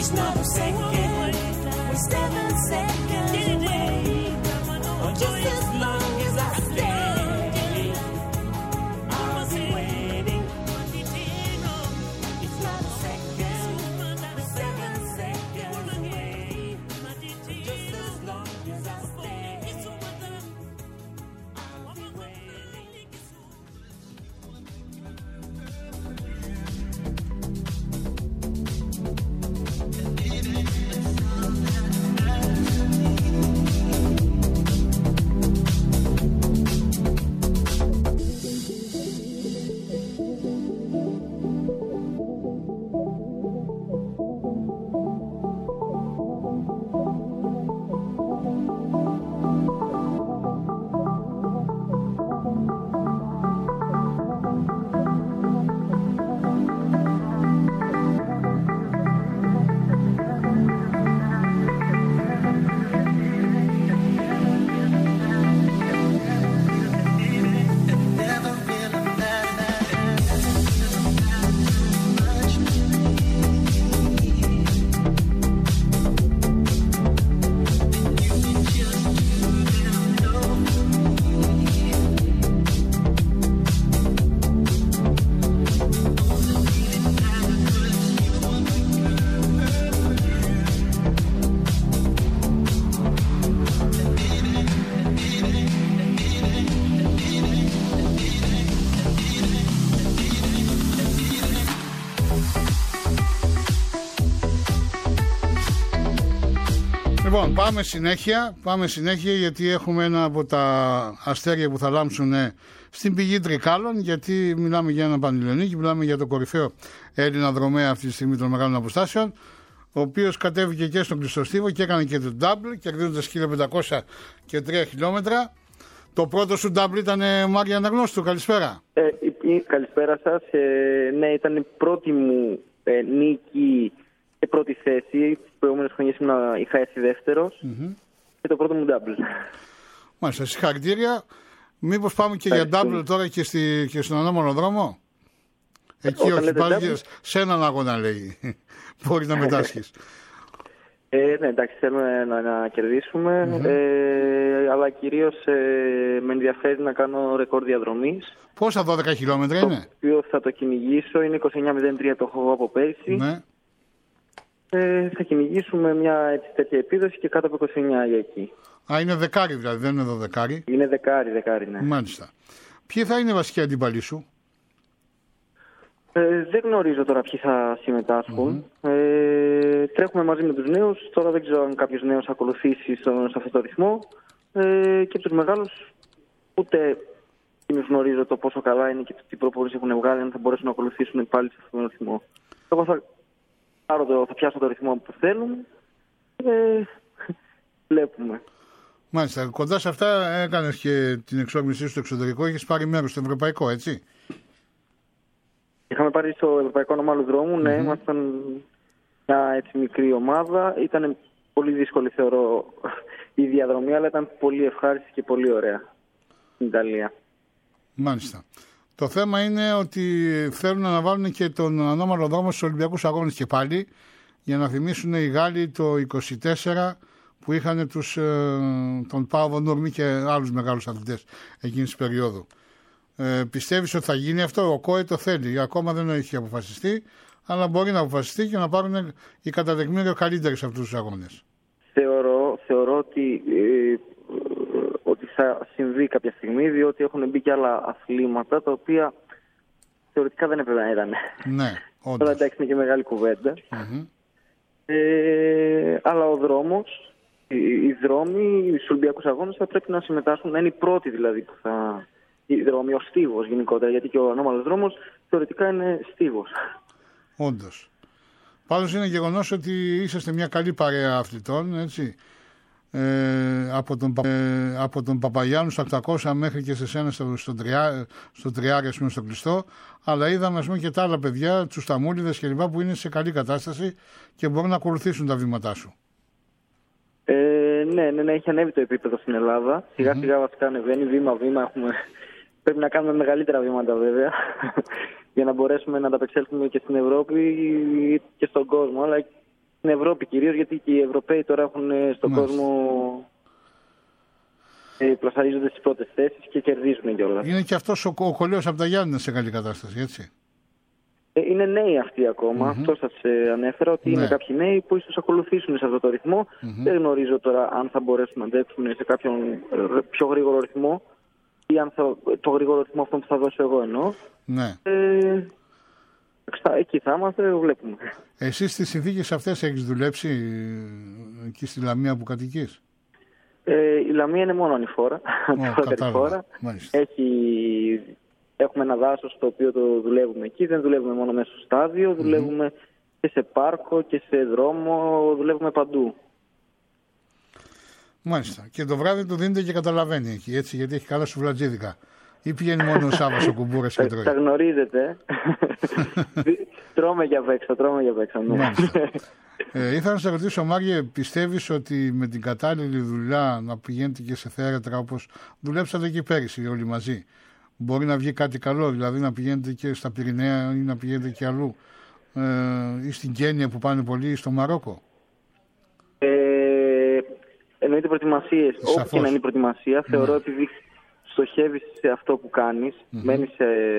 It's not a second, we're 7 seconds away. Or just as long as I stay, I'll be waiting. It's not a second, we're 7 seconds away. Just as long as I stay, I'll be waiting. Λοιπόν, πάμε συνέχεια γιατί έχουμε ένα από τα αστέρια που θα λάμψουν στην πηγή Τρικάλων, γιατί μιλάμε για ένα Πανελληνίκη, μιλάμε για τον κορυφαίο Έλληνα δρομέα αυτή τη στιγμή των μεγάλων αποστάσεων, ο οποίος κατέβηκε και στον κλειστοστίβο και έκανε και το double, κερδίζοντας 1500 και 3 χιλιόμετρα. Το πρώτο σου double ήταν, Μάρια Αναγνώστου, καλησπέρα. Καλησπέρα σας. Ναι, ήταν η πρώτη μου νίκη και πρώτη θέση. Τις προηγούμενες χρονιές είχα έρθει δεύτερος και το πρώτο μου double. Μάλιστα, συγχαρητήρια. Μήπως πάμε και για double τώρα και στον ανώμαλο δρόμο? Εκεί όχι, πάλι σε έναν αγώνα λέει. Μπορείς να μετάσχεις. Ναι, εντάξει, θέλουμε να κερδίσουμε, αλλά κυρίως με ενδιαφέρει να κάνω ρεκόρ διαδρομής. Πόσα 12 χιλιόμετρα είναι? Το οποίο θα το κυνηγήσω, είναι 29.03, το έχω εγώ από πέρσι. Ναι. Θα κυνηγήσουμε μια έτσι, τέτοια επίδοση και κάτω από 29 για εκεί. Α, είναι δεκάρι δηλαδή, δεν είναι 12. Είναι δεκάρι, ναι. Μάλιστα. Ποιοι θα είναι οι βασικοί αντίπαλοι σου? Δεν γνωρίζω τώρα ποιοι θα συμμετάσχουν. Τρέχουμε μαζί με τους νέους. Τώρα δεν ξέρω αν κάποιος νέος θα ακολουθήσει σε αυτό το ρυθμό. Και τους μεγάλους ούτε γνωρίζω το πόσο καλά είναι και τι προπόνηση έχουν βγάλει, αν θα μπορέσουν να ακολουθήσουν πάλι σε αυτόν τον ρυθμό. Εγώ θα πιάσω το ρυθμό που θέλουν. Βλέπουμε. Μάλιστα. Κοντά σε αυτά έκανες και την εξόρμησή σου στο εξωτερικό. Έχεις πάρει μέρος στο ευρωπαϊκό, έτσι? Είχαμε πάρει στο Ευρωπαϊκό Ανώμαλο Δρόμου, ναι, ήμασταν μια έτσι μικρή ομάδα. Ήταν πολύ δύσκολη, θεωρώ, η διαδρομή, αλλά ήταν πολύ ευχάριστη και πολύ ωραία στην Ιταλία. Μάλιστα. Το θέμα είναι ότι θέλουν να αναβάλουν και τον ανώμαλο δρόμο στους Ολυμπιακούς Αγώνες και πάλι, για να θυμίσουν οι Γάλλοι το 24 που είχαν τον Πάο Βον και άλλους μεγάλους αθλητές εκείνης της περίοδου. Πιστεύεις ότι θα γίνει αυτό? Ο ΚΟΕ το θέλει, ακόμα δεν έχει αποφασιστεί, αλλά μπορεί να αποφασιστεί και να πάρουν οι κατά τεκμήριο καλύτεροι σε αυτούς τους αγώνες. Θεωρώ ότι θα συμβεί κάποια στιγμή, διότι έχουν μπει και άλλα αθλήματα τα οποία θεωρητικά δεν έπρεπε να ήταν. Ναι, όντως. Τώρα εντάξει είναι και μεγάλη κουβέντα. Αλλά ο δρόμος, οι δρόμοι στους Ολυμπιακούς Αγώνες θα πρέπει να συμμετάσχουν, να είναι οι πρώτοι δηλαδή που θα... Οι δρόμοι, ο στίβος γενικότερα, γιατί και ο ανώμαλος δρόμος θεωρητικά είναι στίβος. Όντως. Πάντως είναι γεγονός ότι είσαστε μια καλή παρέα αθλητών, έτσι. Από τον Παπαγιάννου στα 800 μέχρι και σε σένα στο τριάρι, στο κλειστό, αλλά είδαμε και τα άλλα παιδιά, τους Ταμούλιδες κλπ. Που είναι σε καλή κατάσταση και μπορούν να ακολουθήσουν τα βήματά σου. Ναι, έχει ανέβει το επίπεδο στην Ελλάδα. Σιγά σιγά βασικά ανεβαίνει, βήμα-βήμα. Πρέπει να κάνουμε μεγαλύτερα βήματα βέβαια για να μπορέσουμε να ανταπεξέλθουμε και στην Ευρώπη και στον κόσμο. Αλλά στην Ευρώπη κυρίως, γιατί και οι Ευρωπαίοι τώρα έχουν στον κόσμο, πλασαρίζονται στις πρώτες θέσεις και κερδίζουν κιόλας. Είναι και αυτός ο Κολλέος από τα Γιάννηνα σε καλή κατάσταση, έτσι. Είναι νέοι αυτοί ακόμα. Αυτό σας ανέφερα, ότι είναι κάποιοι νέοι που ίσως ακολουθήσουν σε αυτό το ρυθμό. Δεν γνωρίζω τώρα αν θα μπορέσουν να αντέξουν σε κάποιον πιο γρήγορο ρυθμό ή αν το γρήγορο ρυθμό αυτό που θα δώσω εγώ εννοώ. Ναι. Εκεί θα είμαστε, βλέπουμε. Εσύ στις συνθήκες αυτές έχεις δουλέψει εκεί στη Λαμία που κατοικείς? Η Λαμία είναι μόνο ανηφόρα. Κατάλαβα. Έχουμε ένα δάσος το οποίο το δουλεύουμε εκεί. Δεν δουλεύουμε μόνο μέσα στο στάδιο, δουλεύουμε και σε πάρκο και σε δρόμο, δουλεύουμε παντού. Μάλιστα. Και το βράδυ του δίνεται και καταλαβαίνει εκεί, έτσι, γιατί έχει καλά σουβλατζίδικα. Ή πηγαίνει μόνο ο Σάββας ο κουμπούρας και τρώει? Τα γνωρίζετε. Τρώμε για απ' έξω. Ναι. Ήθελα να σε ρωτήσω, Μάριε, πιστεύεις ότι με την κατάλληλη δουλειά να πηγαίνετε και σε θέατρα όπως δουλέψατε εκεί πέρυσι όλοι μαζί, μπορεί να βγει κάτι καλό, δηλαδή να πηγαίνετε και στα Πυρηναία ή να πηγαίνετε και αλλού, ή στην Κένια που πάνε πολλοί, ή στο Μαρόκο? Εννοείται προετοιμασίες. Όπου και να είναι η προετοιμασία, θεωρώ επειδή στοχεύεις σε αυτό που κάνεις, μένεις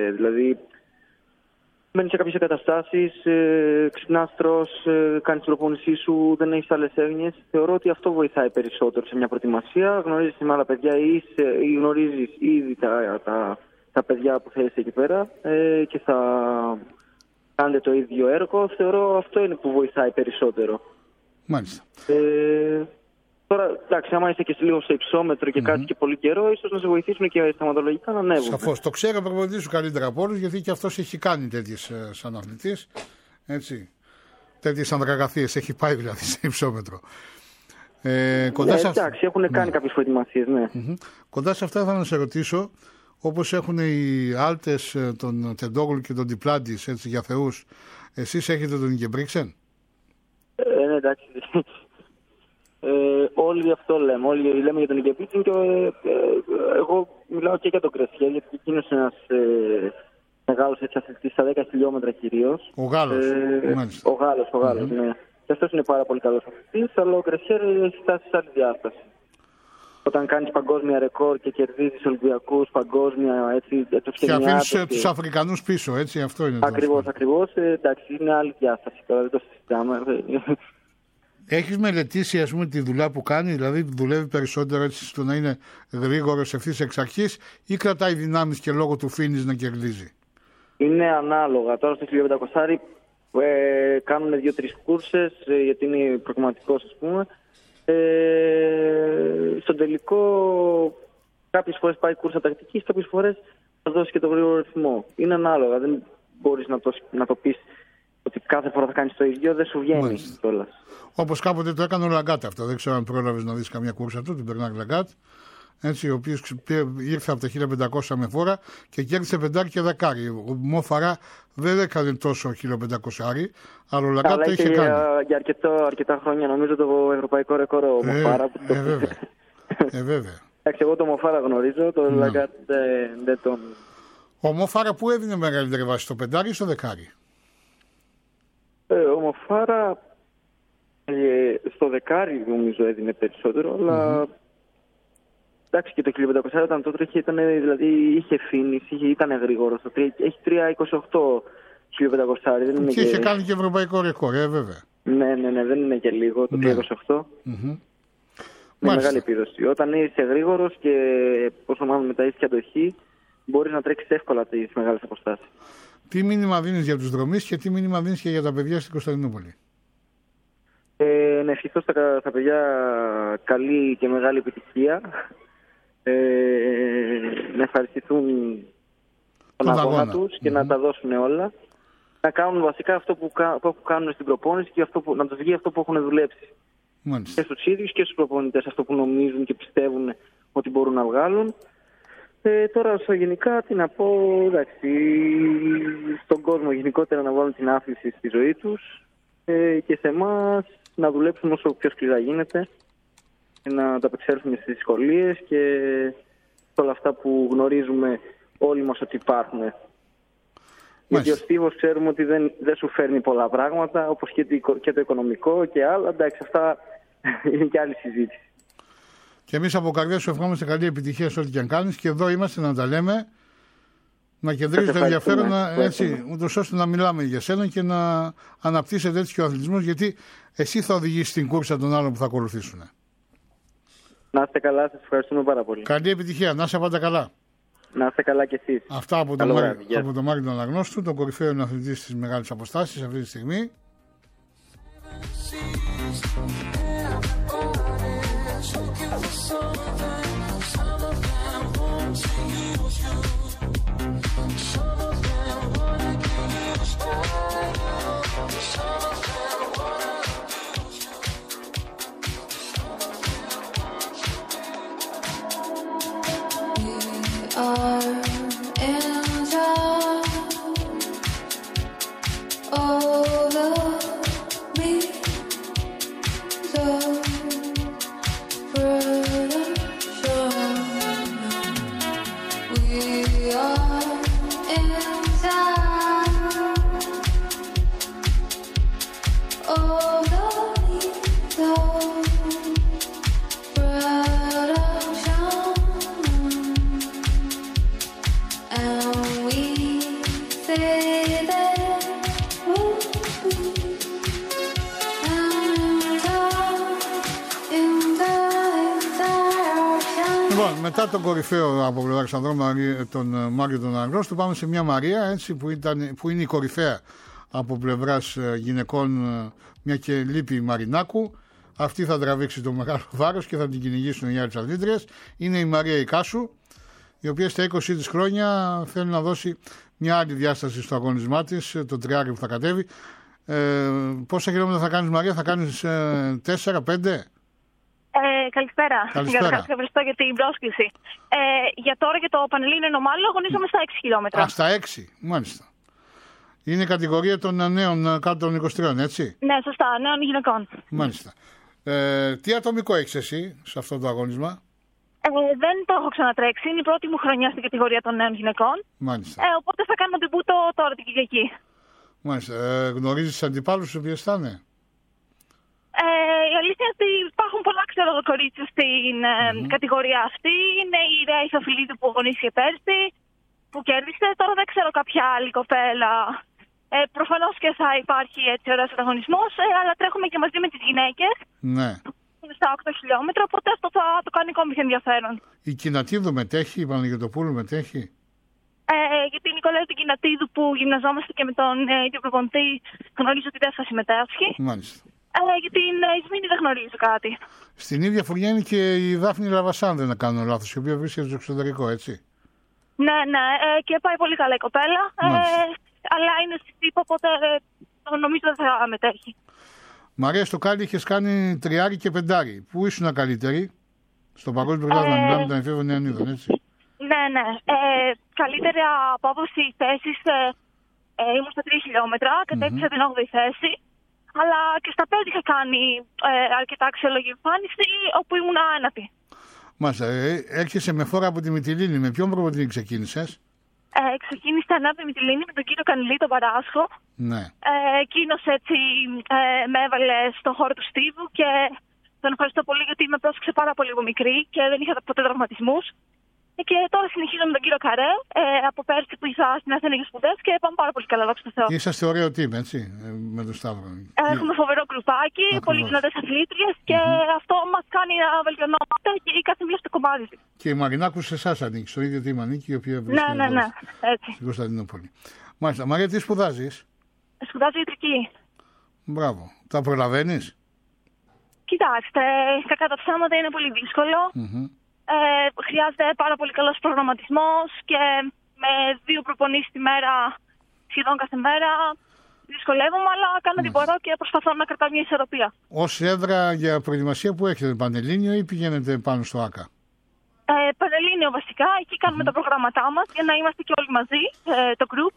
σε κάποιες εγκαταστάσεις, ξυπνάς, τρως, κάνεις την προπόνησή σου, δεν έχεις άλλες έγνοιες. Θεωρώ ότι αυτό βοηθάει περισσότερο σε μια προετοιμασία. Γνωρίζεις με άλλα παιδιά ή γνωρίζεις ήδη τα παιδιά που θέλεις εκεί πέρα και θα κάνετε το ίδιο έργο. Θεωρώ αυτό είναι που βοηθάει περισσότερο. Μάλιστα. Τώρα, εντάξει, άμα είσαι και λίγο σε υψόμετρο και κάτι και πολύ καιρό, ίσως να σε βοηθήσουν και σταματολογικά να ανέβουν. Σαφώς. Το ξέρω ο προπονητής σου καλύτερα από όλους, γιατί και αυτός έχει κάνει τέτοιες σαν αθλητής. Έτσι. Τέτοιες ανδραγαθίες έχει πάει δηλαδή σε υψόμετρο. Εντάξει, έχουν κάνει κάποιες προετοιμασίες, ναι. Κοντά σε αυτά θα να σε ρωτήσω, όπως έχουν οι άλτες των Τεντόγλου και των Διπλάντης, έτσι, για θεούς, εσείς έχετε τον Γκεμπρίξεν? Ναι, εντάξει. Όλοι αυτό λέμε. Όλοι λέμε για τον Γκεμπρίξεν και εγώ μιλάω και για τον Κρεσιέ, γιατί εκείνος είναι ένας μεγάλος αθλητής στα 10 χιλιόμετρα κυρίως. Ο Γάλλος. Ο Γάλλος, ναι. Και αυτός είναι πάρα πολύ καλός αθλητής, αλλά ο Κρεσιέ έχει φτάσει σε άλλη διάσταση. Όταν κάνεις παγκόσμια ρεκόρ και κερδίζεις Ολυμπιακούς, παγκόσμια, έτσι, και αφήνεις τους Αφρικανούς πίσω, έτσι, αυτό είναι. Ακριβώς. Εντάξει, είναι άλλη διάσταση τώρα, δεν το συζητάμε. Έχεις μελετήσει, ας πούμε, τη δουλειά που κάνει, δηλαδή δουλεύει περισσότερο έτσι στο να είναι γρήγορος ευθύς εξ αρχής, ή κρατάει δυνάμεις και λόγω του φίνις να κερδίζει? Είναι ανάλογα. Τώρα στο 1500 κάνουν 2-3 κούρσες, γιατί είναι προγραμματικός, ας πούμε. Στον τελικό κάποιες φορές πάει κούρσα τακτικής, κάποιες φορές θα δώσει και το γρήγορο ρυθμό. Είναι ανάλογα. Δεν μπορείς να το πεις ότι κάθε φορά θα κάνεις το ίδιο, δεν σου βγαίνει κιόλας. Όπως κάποτε το έκανε ο Λαγκάτ αυτό. Δεν ξέρω αν πρόλαβες να δεις καμιά κούρσα του, την Μπερνάρ Λαγκάτ. Έτσι, ο οποίος ήρθε από τα 1500 με φόρα και κέρδισε πεντάρι και δεκάρι. Ο Μο Φαρά δεν έκανε τόσο 1500, αλλά ο Λαγκάτ το είχε κάνει. Για αρκετά χρόνια νομίζω το ευρωπαϊκό ρεκόρ ο Μο Φαρά. Βέβαια. Εντάξει, εγώ το Μο Φαρά γνωρίζω, το Λαγκάτ δεν τον. Ο Μο Φαρά που έδινε μεγαλύτερη βάση, στο πεντάρι ή στο δεκάρι? Ο Μο Φαρά στο δεκάρι νομίζω έδινε περισσότερο, αλλά εντάξει, και το 1500 όταν τότε είχε φίνις, ήταν γρήγορος. Έχει 3.28 1500. Και είχε κάνει και ευρωπαϊκό ρεκόρ, βέβαια. Ναι, δεν είναι και λίγο το 3.28. Με μεγάλη επίδοση. Όταν είσαι γρήγορος και πόσο μάλλον μετά είσαι και αντοχή, μπορείς να τρέξεις εύκολα τις μεγάλες αποστάσεις. Τι μήνυμα δίνεις για τους δρομείς και τι μήνυμα δίνεις και για τα παιδιά στην Κωνσταντινούπολη? Να ευχηθώ στα παιδιά καλή και μεγάλη επιτυχία. Να ευχαριστηθούν τον αγώνα τους και να τα δώσουν όλα. Να κάνουν βασικά αυτό που κάνουν στην προπόνηση και να τους βγει αυτό που έχουν δουλέψει. Μάλιστα. Και στους ίδιους και στους προπονητές, αυτό που νομίζουν και πιστεύουν ότι μπορούν να βγάλουν. Τώρα στο γενικά τι να πω, εντάξει, στον κόσμο γενικότερα να βάλουν την άθληση στη ζωή τους και σε εμάς να δουλέψουν όσο πιο σκληρά γίνεται και να ανταπεξέλθουμε στις δυσκολίες και όλα αυτά που γνωρίζουμε όλοι μας ότι υπάρχουν. Γιατί ο στίβος ξέρουμε ότι δεν σου φέρνει πολλά πράγματα, όπως και το οικονομικό και άλλα. Εντάξει, αυτά είναι και άλλη συζήτηση. Και εμείς από καρδιά σου ευχόμαστε καλή επιτυχία σε ό,τι και αν κάνεις. Και εδώ είμαστε να τα λέμε, να κεντρίζεις το ενδιαφέρον, ούτως ώστε να μιλάμε για σένα και να αναπτύσσεται έτσι και ο αθλητισμός, γιατί εσύ θα οδηγήσεις την κούρσα των άλλων που θα ακολουθήσουν. Να είστε καλά, σας ευχαριστούμε πάρα πολύ. Καλή επιτυχία, να είστε πάντα καλά. Να είστε καλά κι εσείς. Αυτά από τον Μάρη τον Αναγνώστου, τον κορυφαίο αθλητή της μεγάλης αποστάσης αυτή τη στιγμή. Μετά τον κορυφαίο από πλευρά Αλεξανδρών, τον Μάριο τον Αναγνώστου, πάμε σε μια Μαρία, έτσι, που είναι η κορυφαία από πλευράς γυναικών, μια και λείπει η Μαρινάκου. Αυτή θα τραβήξει το μεγάλο βάρος και θα την κυνηγήσουν οι άλλες αθλήτριες. Είναι η Μαρία Ικάσου, η οποία στα 20 της χρόνια θέλει να δώσει μια άλλη διάσταση στο αγωνισμά της, το τριάρι που θα κατέβει. Πόσα χιλιόμετρα θα κάνεις, Μαρία, θα κάνεις 4-5? Καλησπέρα. Ευχαριστώ για την πρόσκληση. Για τώρα για το Πανελλήνιο Ομάλλο αγωνίζομαι στα 6 χιλιόμετρα. Στα 6, μάλιστα. Είναι κατηγορία των νέων κάτω των 23, έτσι. Ναι, σωστά, νέων γυναικών. Μάλιστα. Τι ατομικό έχεις εσύ σε αυτό το αγώνισμα? Δεν το έχω ξανατρέξει. Είναι η πρώτη μου χρονιά στην κατηγορία των νέων γυναικών. Μάλιστα. Οπότε θα κάνω ντεμπούτο τώρα την Κυριακή. Μάλιστα. Γνωρίζεις τους αντιπάλους οι οποίες θα είναι? Η αλήθεια είναι ότι υπάρχουν πολλά ξέρω κορίτσια στην κατηγορία αυτή. Είναι η Ρέισα Φιλίδου που αγωνίστηκε πέρσι, που κέρδισε. Τώρα δεν ξέρω κάποια άλλη κοπέλα. Προφανώς και θα υπάρχει έτσι ωραίος ανταγωνισμός, αλλά τρέχουμε και μαζί με τις γυναίκες. Ναι. Στα 8 χιλιόμετρα, οπότε αυτό θα το κάνει ακόμη πιο ενδιαφέρον. Η Κινατίδου μετέχει, η Παναγιωτοπούλου μετέχει? Γιατί η Νικολέτα την Κινατίδου που γυμναζόμαστε και με τον ίδιο προπονητή, γνωρίζω ότι δεν θα συμμετάσχει. Μάλιστα. Για την Ισμήνη δεν γνωρίζω κάτι. Στην ίδια φουρνιά είναι και η Δάφνη Λαβασάν, δεν κάνω λάθος, η οποία βρίσκεται στο εξωτερικό, έτσι. Ναι, και πάει πολύ καλά η κοπέλα. Αλλά είναι στη τύπο, οπότε νομίζω δεν θα μετέχει. Μαρία, στο Κάλι είχες κάνει τριάρι και πεντάρι. Πού ήσουν καλύτερη? Στο παγκόσμιο πρωτάθλημα, μιλάμε των εφήβων νεανίδων, έτσι. Ναι. Καλύτερα από άποψη θέσης ήμουν στα 3 χιλιόμετρα, κατέκτησα την 8η θέση. Αλλά και στα 5 είχα κάνει αρκετά αξιόλογη εμφάνιση, όπου ήμουν άνατη. Μάλιστα. Έρχεσαι με φόρα από τη Μυτιλήνη. Με ποιον προπονητή ξεκίνησες? Ξεκίνησα από τη Μυτιλήνη με τον κύριο Κανηλή, τον Παράσχο. Ναι. Εκείνος έτσι με έβαλε στον χώρο του Στίβου και τον ευχαριστώ πολύ γιατί με πρόσεξε πάρα πολύ από μικρή και δεν είχα ποτέ τραυματισμούς. Και τώρα συνεχίζω με τον κύριο Καρέ, από πέρσι που ήρθα στην Αθήνα για σπουδές και πάμε πάρα πολύ καλά, δόξα τω Θεώ. Είσαστε ωραίο team, έτσι, με τον Σταύρο. Έχουμε φοβερό γκρουπάκι, πολύ δυνατές αθλήτριες και αυτό μας κάνει να βελτιωνόμαστε και η κάθε μία στο κομμάτι της. Και η Μαρινάκου σε εσάς ανήκει, στο ίδιο team ανήκει, η οποία βρίσκεται έτσι. Στην Κωνσταντινούπολη. Μάλιστα. Μαρία, τι σπουδάζεις? Σπουδάζω ιατρική. Μπράβο. Τα προλαβαίνεις? Κοιτάξτε, κακά τα ψέματα είναι πολύ δύσκολο. Χρειάζεται πάρα πολύ καλός προγραμματισμός και με 2 προπονήσεις τη μέρα, σχεδόν κάθε μέρα, δυσκολεύομαι, αλλά κάνω την μπορώ και προσπαθώ να κρατάω μια ισορροπία. Ως έδρα για προετοιμασία που έχετε, Πανελλήνιο ή πηγαίνετε πάνω στο ΆΚΑ? Πανελλήνιο βασικά, εκεί κάνουμε τα προγράμματά μας για να είμαστε και όλοι μαζί, το group.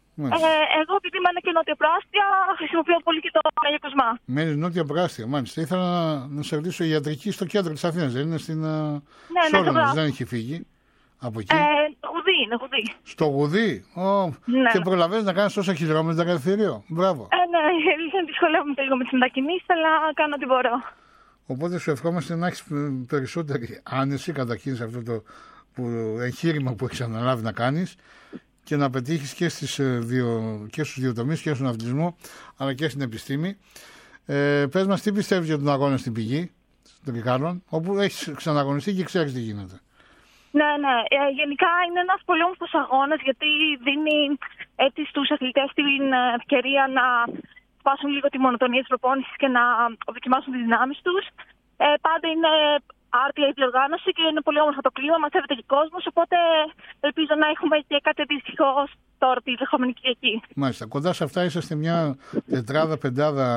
Εγώ επειδή είμαι και νότια πράστια, χρησιμοποιώ πολύ και το Άγιο Κοσμά. Μένεις νότια πράστια, μάλιστα. Ήθελα να σε ρωτήσω, η ιατρική στο κέντρο της Αθήνας, δεν είναι στην Σόλωνας, δεν έχει φύγει από εκεί? Ουδή είναι γουδί. Στο γουδί. Ναι. Και προλαβαίνεις να κάνεις τόσα χιλιόμετρα κατευθυντήριο. Μπράβο. Ναι, δυσκολεύομαι λίγο με τις μετακινήσεις, αλλά κάνω ό,τι μπορώ. Οπότε σου ευχόμαστε να έχεις περισσότερη άνεση καταρχήν σε αυτό το εγχείρημα που έχεις αναλάβει να κάνεις και να πετύχεις και στους δύο τομείς, και στον αθλητισμό αλλά και στην επιστήμη. Πες μας τι πιστεύεις για τον αγώνα στην Πηγή των Ρικάρων, όπου έχεις ξαναγωνιστεί και ξέρεις τι γίνεται. Ναι. Γενικά είναι ένας πολύ όμορφος αγώνας, γιατί δίνει έτσι στους αθλητές την ευκαιρία να σπάσουν λίγο τη μονοτονία της προπόνησης και να δοκιμάσουν τις δυνάμεις τους. Πάντα είναι άρτια η διοργάνωση και είναι πολύ όμορφο το κλίμα, μαζεύεται και κόσμος, οπότε ελπίζω να έχουμε και κάτι αντίστοιχο τώρα τη δεχόμενη Κυριακή. Μάλιστα. Κοντά σε αυτά είσαστε μια τετράδα-πεντάδα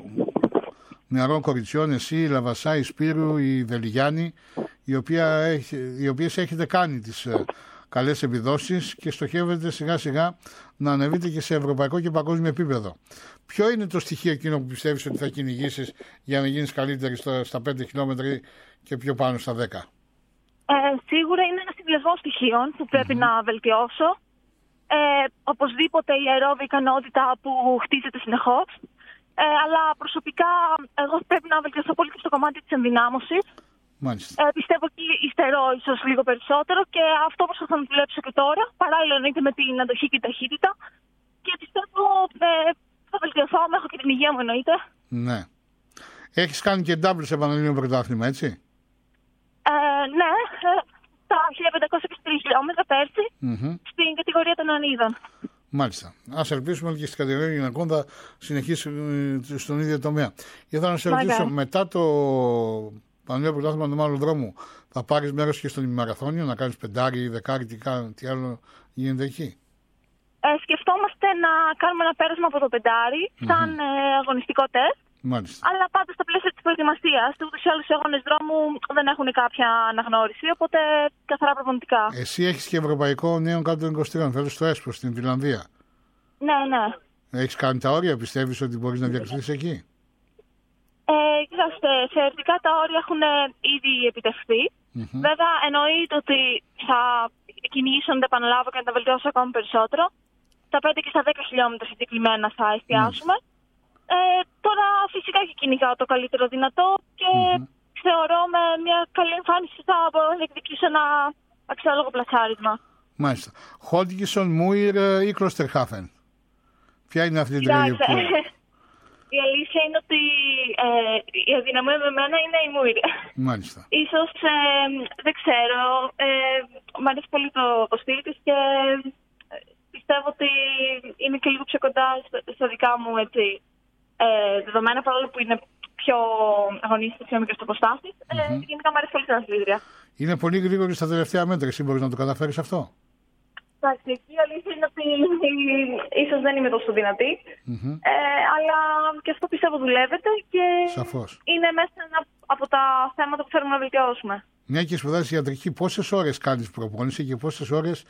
νεαρών κοριτσιών, εσύ, η Λαβασά, η Σπύρου, η Δελιγιάννη, οι οποίες έχετε κάνει τις καλές επιδόσεις και στοχεύετε σιγά σιγά να ανεβείτε και σε ευρωπαϊκό και παγκόσμιο επίπεδο. Ποιο είναι το στοιχείο εκείνο που πιστεύεις ότι θα κυνηγήσεις για να γίνεις καλύτερη στα 5 χιλιόμετρα και πιο πάνω στα 10? Σίγουρα είναι ένα συνδυασμό στοιχείων που πρέπει να βελτιώσω. Οπωσδήποτε η αερόβια ικανότητα που χτίζεται συνεχώς. Αλλά προσωπικά εγώ πρέπει να βελτιώσω πολύ και στο κομμάτι της ενδυνάμωσης. Πιστεύω ότι υστερώ ίσως λίγο περισσότερο και αυτό προσπαθώ να δουλέψω και τώρα. Παράλληλα εννοείται με την αντοχή και την ταχύτητα. Και πιστεύω θα βελτιωθώ, έχω και την υγεία μου εννοείται. Ναι. Έχεις κάνει και double σε Πανελλήνιο Πρωτάθλημα, έτσι? Ναι, τα 1523 χιλιόμετρα πέρσι στην κατηγορία των Ανίδων. Μάλιστα. Ας ελπίσουμε ότι και στην κατηγορία γυναικών θα συνεχίσει στον ίδιο τομέα. Ήθελα να σε ρωτήσω, μετά το Πανελλήνιο Πρωτάθλημα του Μάλλου Δρόμου, θα πάρεις μέρος και στον ημιμαραθώνιο, να κάνεις πεντάρι, δεκάρι, τι άλλο γίνεται εκεί? Σκεφτόμαστε να κάνουμε ένα πέρασμα από το πεντάρι, σαν αγωνιστικό τεστ. Μάλιστα. Αλλά πάντα στα πλαίσια της προετοιμασίας. Ούτως ή άλλως οι αγώνες δρόμου δεν έχουν κάποια αναγνώριση, οπότε καθαρά προπονητικά. Εσύ έχεις και ευρωπαϊκό νέο κάτω των 23, φέτος στο ΕΣΠΟ στην Φιλανδία. Ναι. Έχεις κάνει τα όρια, πιστεύεις ότι μπορείς να διακριθείς εκεί? Κοιτάξτε, θεωρητικά τα όρια έχουν ήδη επιτευχθεί. Βέβαια, εννοείται ότι θα κυνηγήσω να τα επαναλάβω και να τα βελτιώσω ακόμη περισσότερο. Στα 5 και στα 10 χιλιόμετρα συγκεκριμένα θα εστιάσουμε. Τώρα φυσικά και κυνηγάω το καλύτερο δυνατό και θεωρώ με μια καλή εμφάνιση θα μπορώ να διεκδικήσω ένα αξιόλογο πλασάρισμα. Μάλιστα. Χόντγκισον, Μούιρ ή Κλώστερχάφεν? Ποια είναι αυτή η τραγική? Η αλήθεια είναι ότι η αδυναμία με μένα είναι η Μούιρ. Μάλιστα. Ίσως δεν ξέρω. Μ' αρέσει πολύ το στυλ της και πιστεύω ότι είναι και λίγο πιο κοντά στα δικά μου δεδομένα, παρόλο που είναι πιο αγωνιστική, πιο μικρές αποστάσεις. Γενικά μου αρέσει πολύ σαν αθλήτρια. Είναι πολύ γρήγορη στα τελευταία μέτρα. Εσύ μπορείς να το καταφέρεις αυτό? Εντάξει, η αλήθεια είναι ότι ίσως δεν είμαι τόσο δυνατή. Αλλά και αυτό πιστεύω δουλεύεται και σαφώς είναι μέσα από τα θέματα που θέλουμε να βελτιώσουμε. Μια και σπουδάζεις ιατρική, πόσες ώρες κάνεις προπόνηση και πόσες ώρες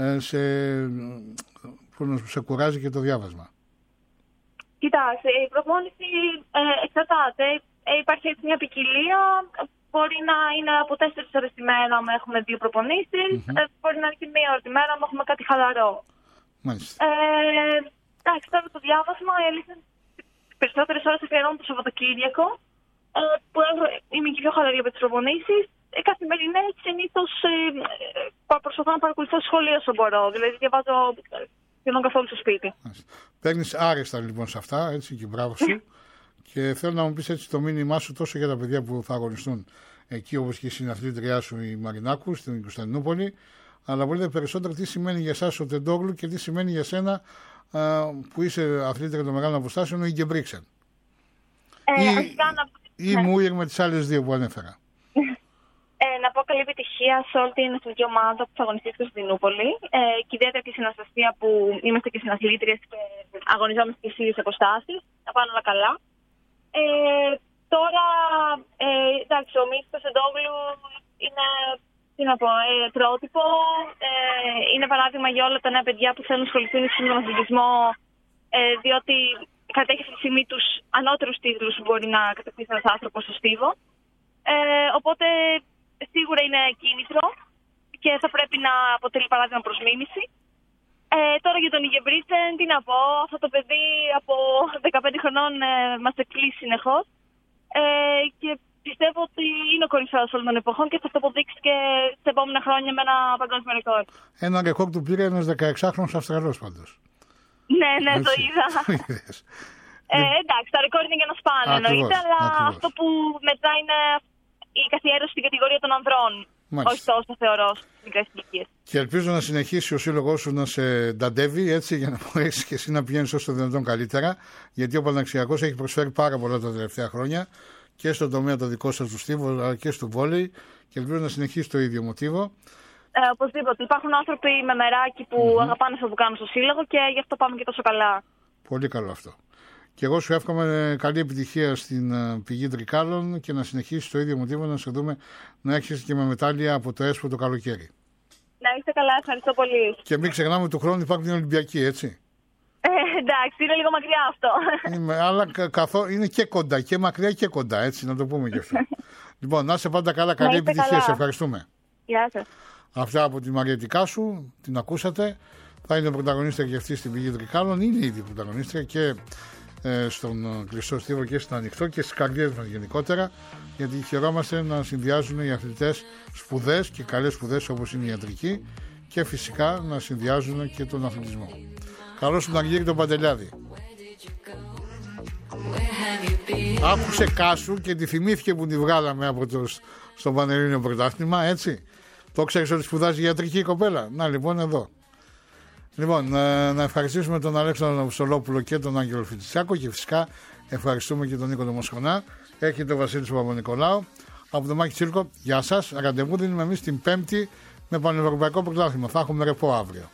σε κουράζει και το διάβασμα? Κοιτάξτε, η προπόνηση εξαρτάται. Υπάρχει μια ποικιλία. Μπορεί να είναι από 4 ώρες τη μέρα αν έχουμε 2 προπονήσεις. Μπορεί να είναι και 1 ώρα τη μέρα αν έχουμε κάτι χαλαρό. Μάλιστα. Εντάξει, τώρα το διάβασμα, η αλήθεια, περισσότερες ώρες αφιερώνω το Σαββατοκύριακο, που είμαι και πιο χαλαρή από τις προπονήσεις. Καθημερινά συνήθως προσπαθώ να παρακολουθώ σχολείο όσο μπορώ. Δηλαδή διαβάζω σχεδόν καθόλου στο σπίτι. Παίρνεις άρεστα λοιπόν σε αυτά, έτσι, και μπράβο σου. Και θέλω να μου πεις έτσι το μήνυμά σου τόσο για τα παιδιά που θα αγωνιστούν εκεί, όπως και η συναθλήτριά σου η Μαρινάκου στην Κωνσταντινούπολη, αλλά μπορείτε περισσότερο τι σημαίνει για εσάς ο Τεντόγλου και τι σημαίνει για σένα που είσαι αθλήτρια των μεγάλων αποστάσεων, ο Ιγκεμπρίξεν. Ή Μούιερ με τις άλλες 2 που ανέφερα. Να πω καλή επιτυχία σε όλη την εθνική ομάδα που θα αγωνιστεί στην Κωνσταντινούπολη και ιδιαίτερα και στην Αναστασία που είμαστε και συναθλήτριες και αγωνιζόμαστε και στις ίδιες αποστάσεις. Θα πάνε όλα καλά. Τώρα, εντάξει, ο Μίτσος Τεντόγλου είναι πρότυπο. Είναι παράδειγμα για όλα τα νέα παιδιά που θέλουν να ασχοληθούν με τον αθλητισμό, διότι κατέχει αυτή τη στιγμή τους ανώτερους τίτλους που μπορεί να κατακτήσει ένας άνθρωπος στο στίβο. Οπότε σίγουρα είναι κίνητρο και θα πρέπει να αποτελεί παράδειγμα προς μίμηση. Τώρα για τον Ιγεμπρίτσεν, τι να πω, αυτό το παιδί από 15 χρονών μας εκπλήσει συνεχώς και πιστεύω ότι είναι ο κορυφαίος όλων των εποχών και θα το αποδείξει και στα επόμενα χρόνια με ένα παγκόσμιο ρεκόρ. Ένα ρεκόρ του πήρε ένας 16χρονος Αυστραλός πάντως. Ναι, το είδα. Εντάξει, τα ρεκόρ είναι για να σπάνε εννοείται, αλλά αυτό που μετά είναι η καθιέρωση στην κατηγορία των ανδρών. Μάλιστα. Όχι τόσο θεωρώ στις μικρές ηλικίες. Και ελπίζω να συνεχίσει ο σύλλογός σου να σε νταντεύει έτσι για να μπορέσει και εσύ να πηγαίνεις όσο το δυνατόν καλύτερα. Γιατί ο Παναξιακός έχει προσφέρει πάρα πολλά τα τελευταία χρόνια και στον τομέα το δικό σας του στίβου αλλά και στο βόλεϊ. Και ελπίζω να συνεχίσει το ίδιο μοτίβο. Οπωσδήποτε. Υπάρχουν άνθρωποι με μεράκι που αγαπάνε αυτό που κάνουν στο σύλλογο και γι' αυτό πάμε και τόσο καλά. Πολύ καλό αυτό. Και εγώ σου εύχομαι καλή επιτυχία στην πηγή Τρικάλων και να συνεχίσεις το ίδιο μοτίβο, να σε δούμε να έχεις και με μετάλλια από το ΕΣΠΟ το καλοκαίρι. Να είστε καλά, ευχαριστώ πολύ. Και μην ξεχνάμε του χρόνου υπάρχει την Ολυμπιακή, έτσι. Εντάξει, είναι λίγο μακριά αυτό. Αλλά είναι και κοντά, και μακριά και κοντά, έτσι, να το πούμε και αυτό. Λοιπόν, να είσαι πάντα καλά, καλή επιτυχία, σε ευχαριστούμε. Γεια σας. Αυτά από τη Μαριετικά σου, την ακούσατε. Θα είναι πρωταγωνίστρια και αυτή στην πηγή Τρικάλων, είναι ήδη πρωταγωνίστρια και στον κλειστό στίβο και στην ανοιχτό και στις καρδιές μας γενικότερα, γιατί χαιρόμαστε να συνδυάζουν οι αθλητές σπουδές και καλές σπουδές όπως είναι η ιατρική και φυσικά να συνδυάζουν και τον αθλητισμό. Καλώς τον Αργύρη τον Παντελιάδη. Άκουσε Κάσου και τη θυμήθηκε που τη βγάλαμε από στο Πανελλήνιο Πρωτάθλημα, έτσι. Το ξέρεις ότι σπουδάζει ιατρική η κοπέλα. Να λοιπόν εδώ. Λοιπόν, να ευχαριστήσουμε τον Αλέξανδρο Ναυστολόπουλο και τον Άγγελο Φιτσιάκο και φυσικά ευχαριστούμε και τον Νίκο Μοσχονά. Έρχεται ο Βασίλης Παπα-Νικολάου από το Μάκη Τσίρκο. Γεια σας. Ραντεβού δίνουμε εμείς την Πέμπτη με Πανευρωπαϊκό Πρωτάθλημα. Θα έχουμε ρεπό αύριο.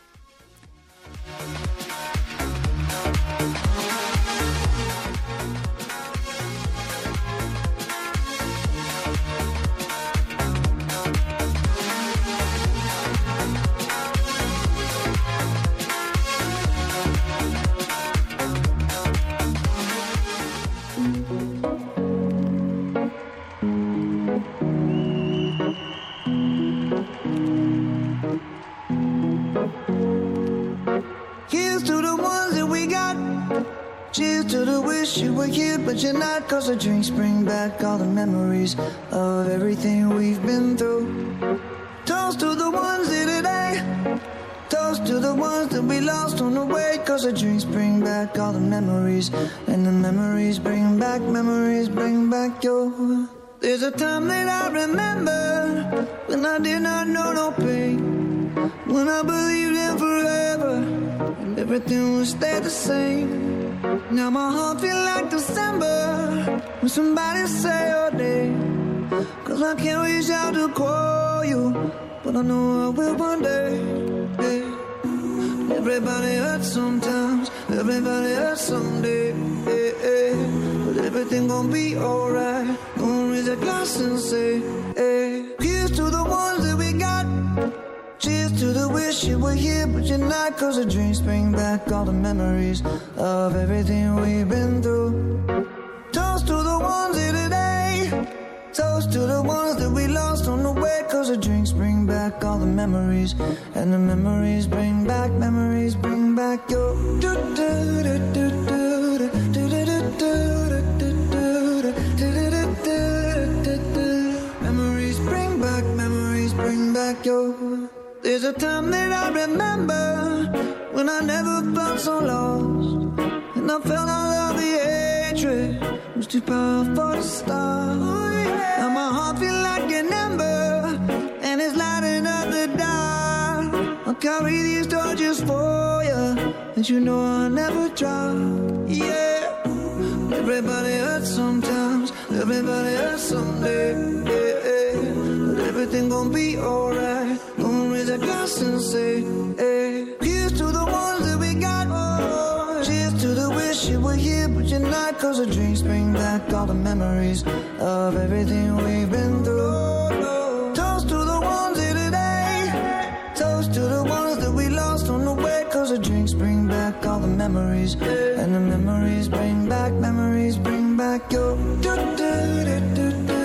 But you're not, 'cause the drinks bring back all the memories of everything we've been through. Toast to the ones here today. Toast to the ones that we lost on the way, 'cause the drinks bring back all the memories. And the memories bring back your. There's a time that I remember when I did not know no pain, when I believed in forever and everything would stay the same. Now my heart feel like December when somebody say your name, 'cause I can't reach out to call you, but I know I will one day. Hey. Everybody hurts sometimes, everybody hurts someday. Hey, hey. But everything gon' be alright. Gonna raise a glass and say, hey. Here's to the ones that we got. Cheers to the wish you were here, but you're not, 'cause the dreams bring back all the memories of everything we've been through. Toast to the ones here today. Toast to the ones that we lost on the way, 'cause the drinks bring back all the memories. And the memories bring back your. Memories bring back your. There's a time that I remember when I never felt so lost, and I felt all of the hatred was too powerful to stop. Now my heart feel like an ember, and it's lighting up the dark. I'll carry these torches for you, and you know I'll never drop. Yeah, everybody hurts sometimes, everybody hurts someday. Yeah, yeah. But everything gon' be alright. Gonna raise a glass and say, hey. Here's to the ones that we got. Cheers to the wish you were here, but you're not, 'cause the drinks bring back all the memories of everything we've been through. Toast to the ones here today. Toast to the ones that we lost on the way, 'cause the drinks bring back all the memories. And the memories bring back your.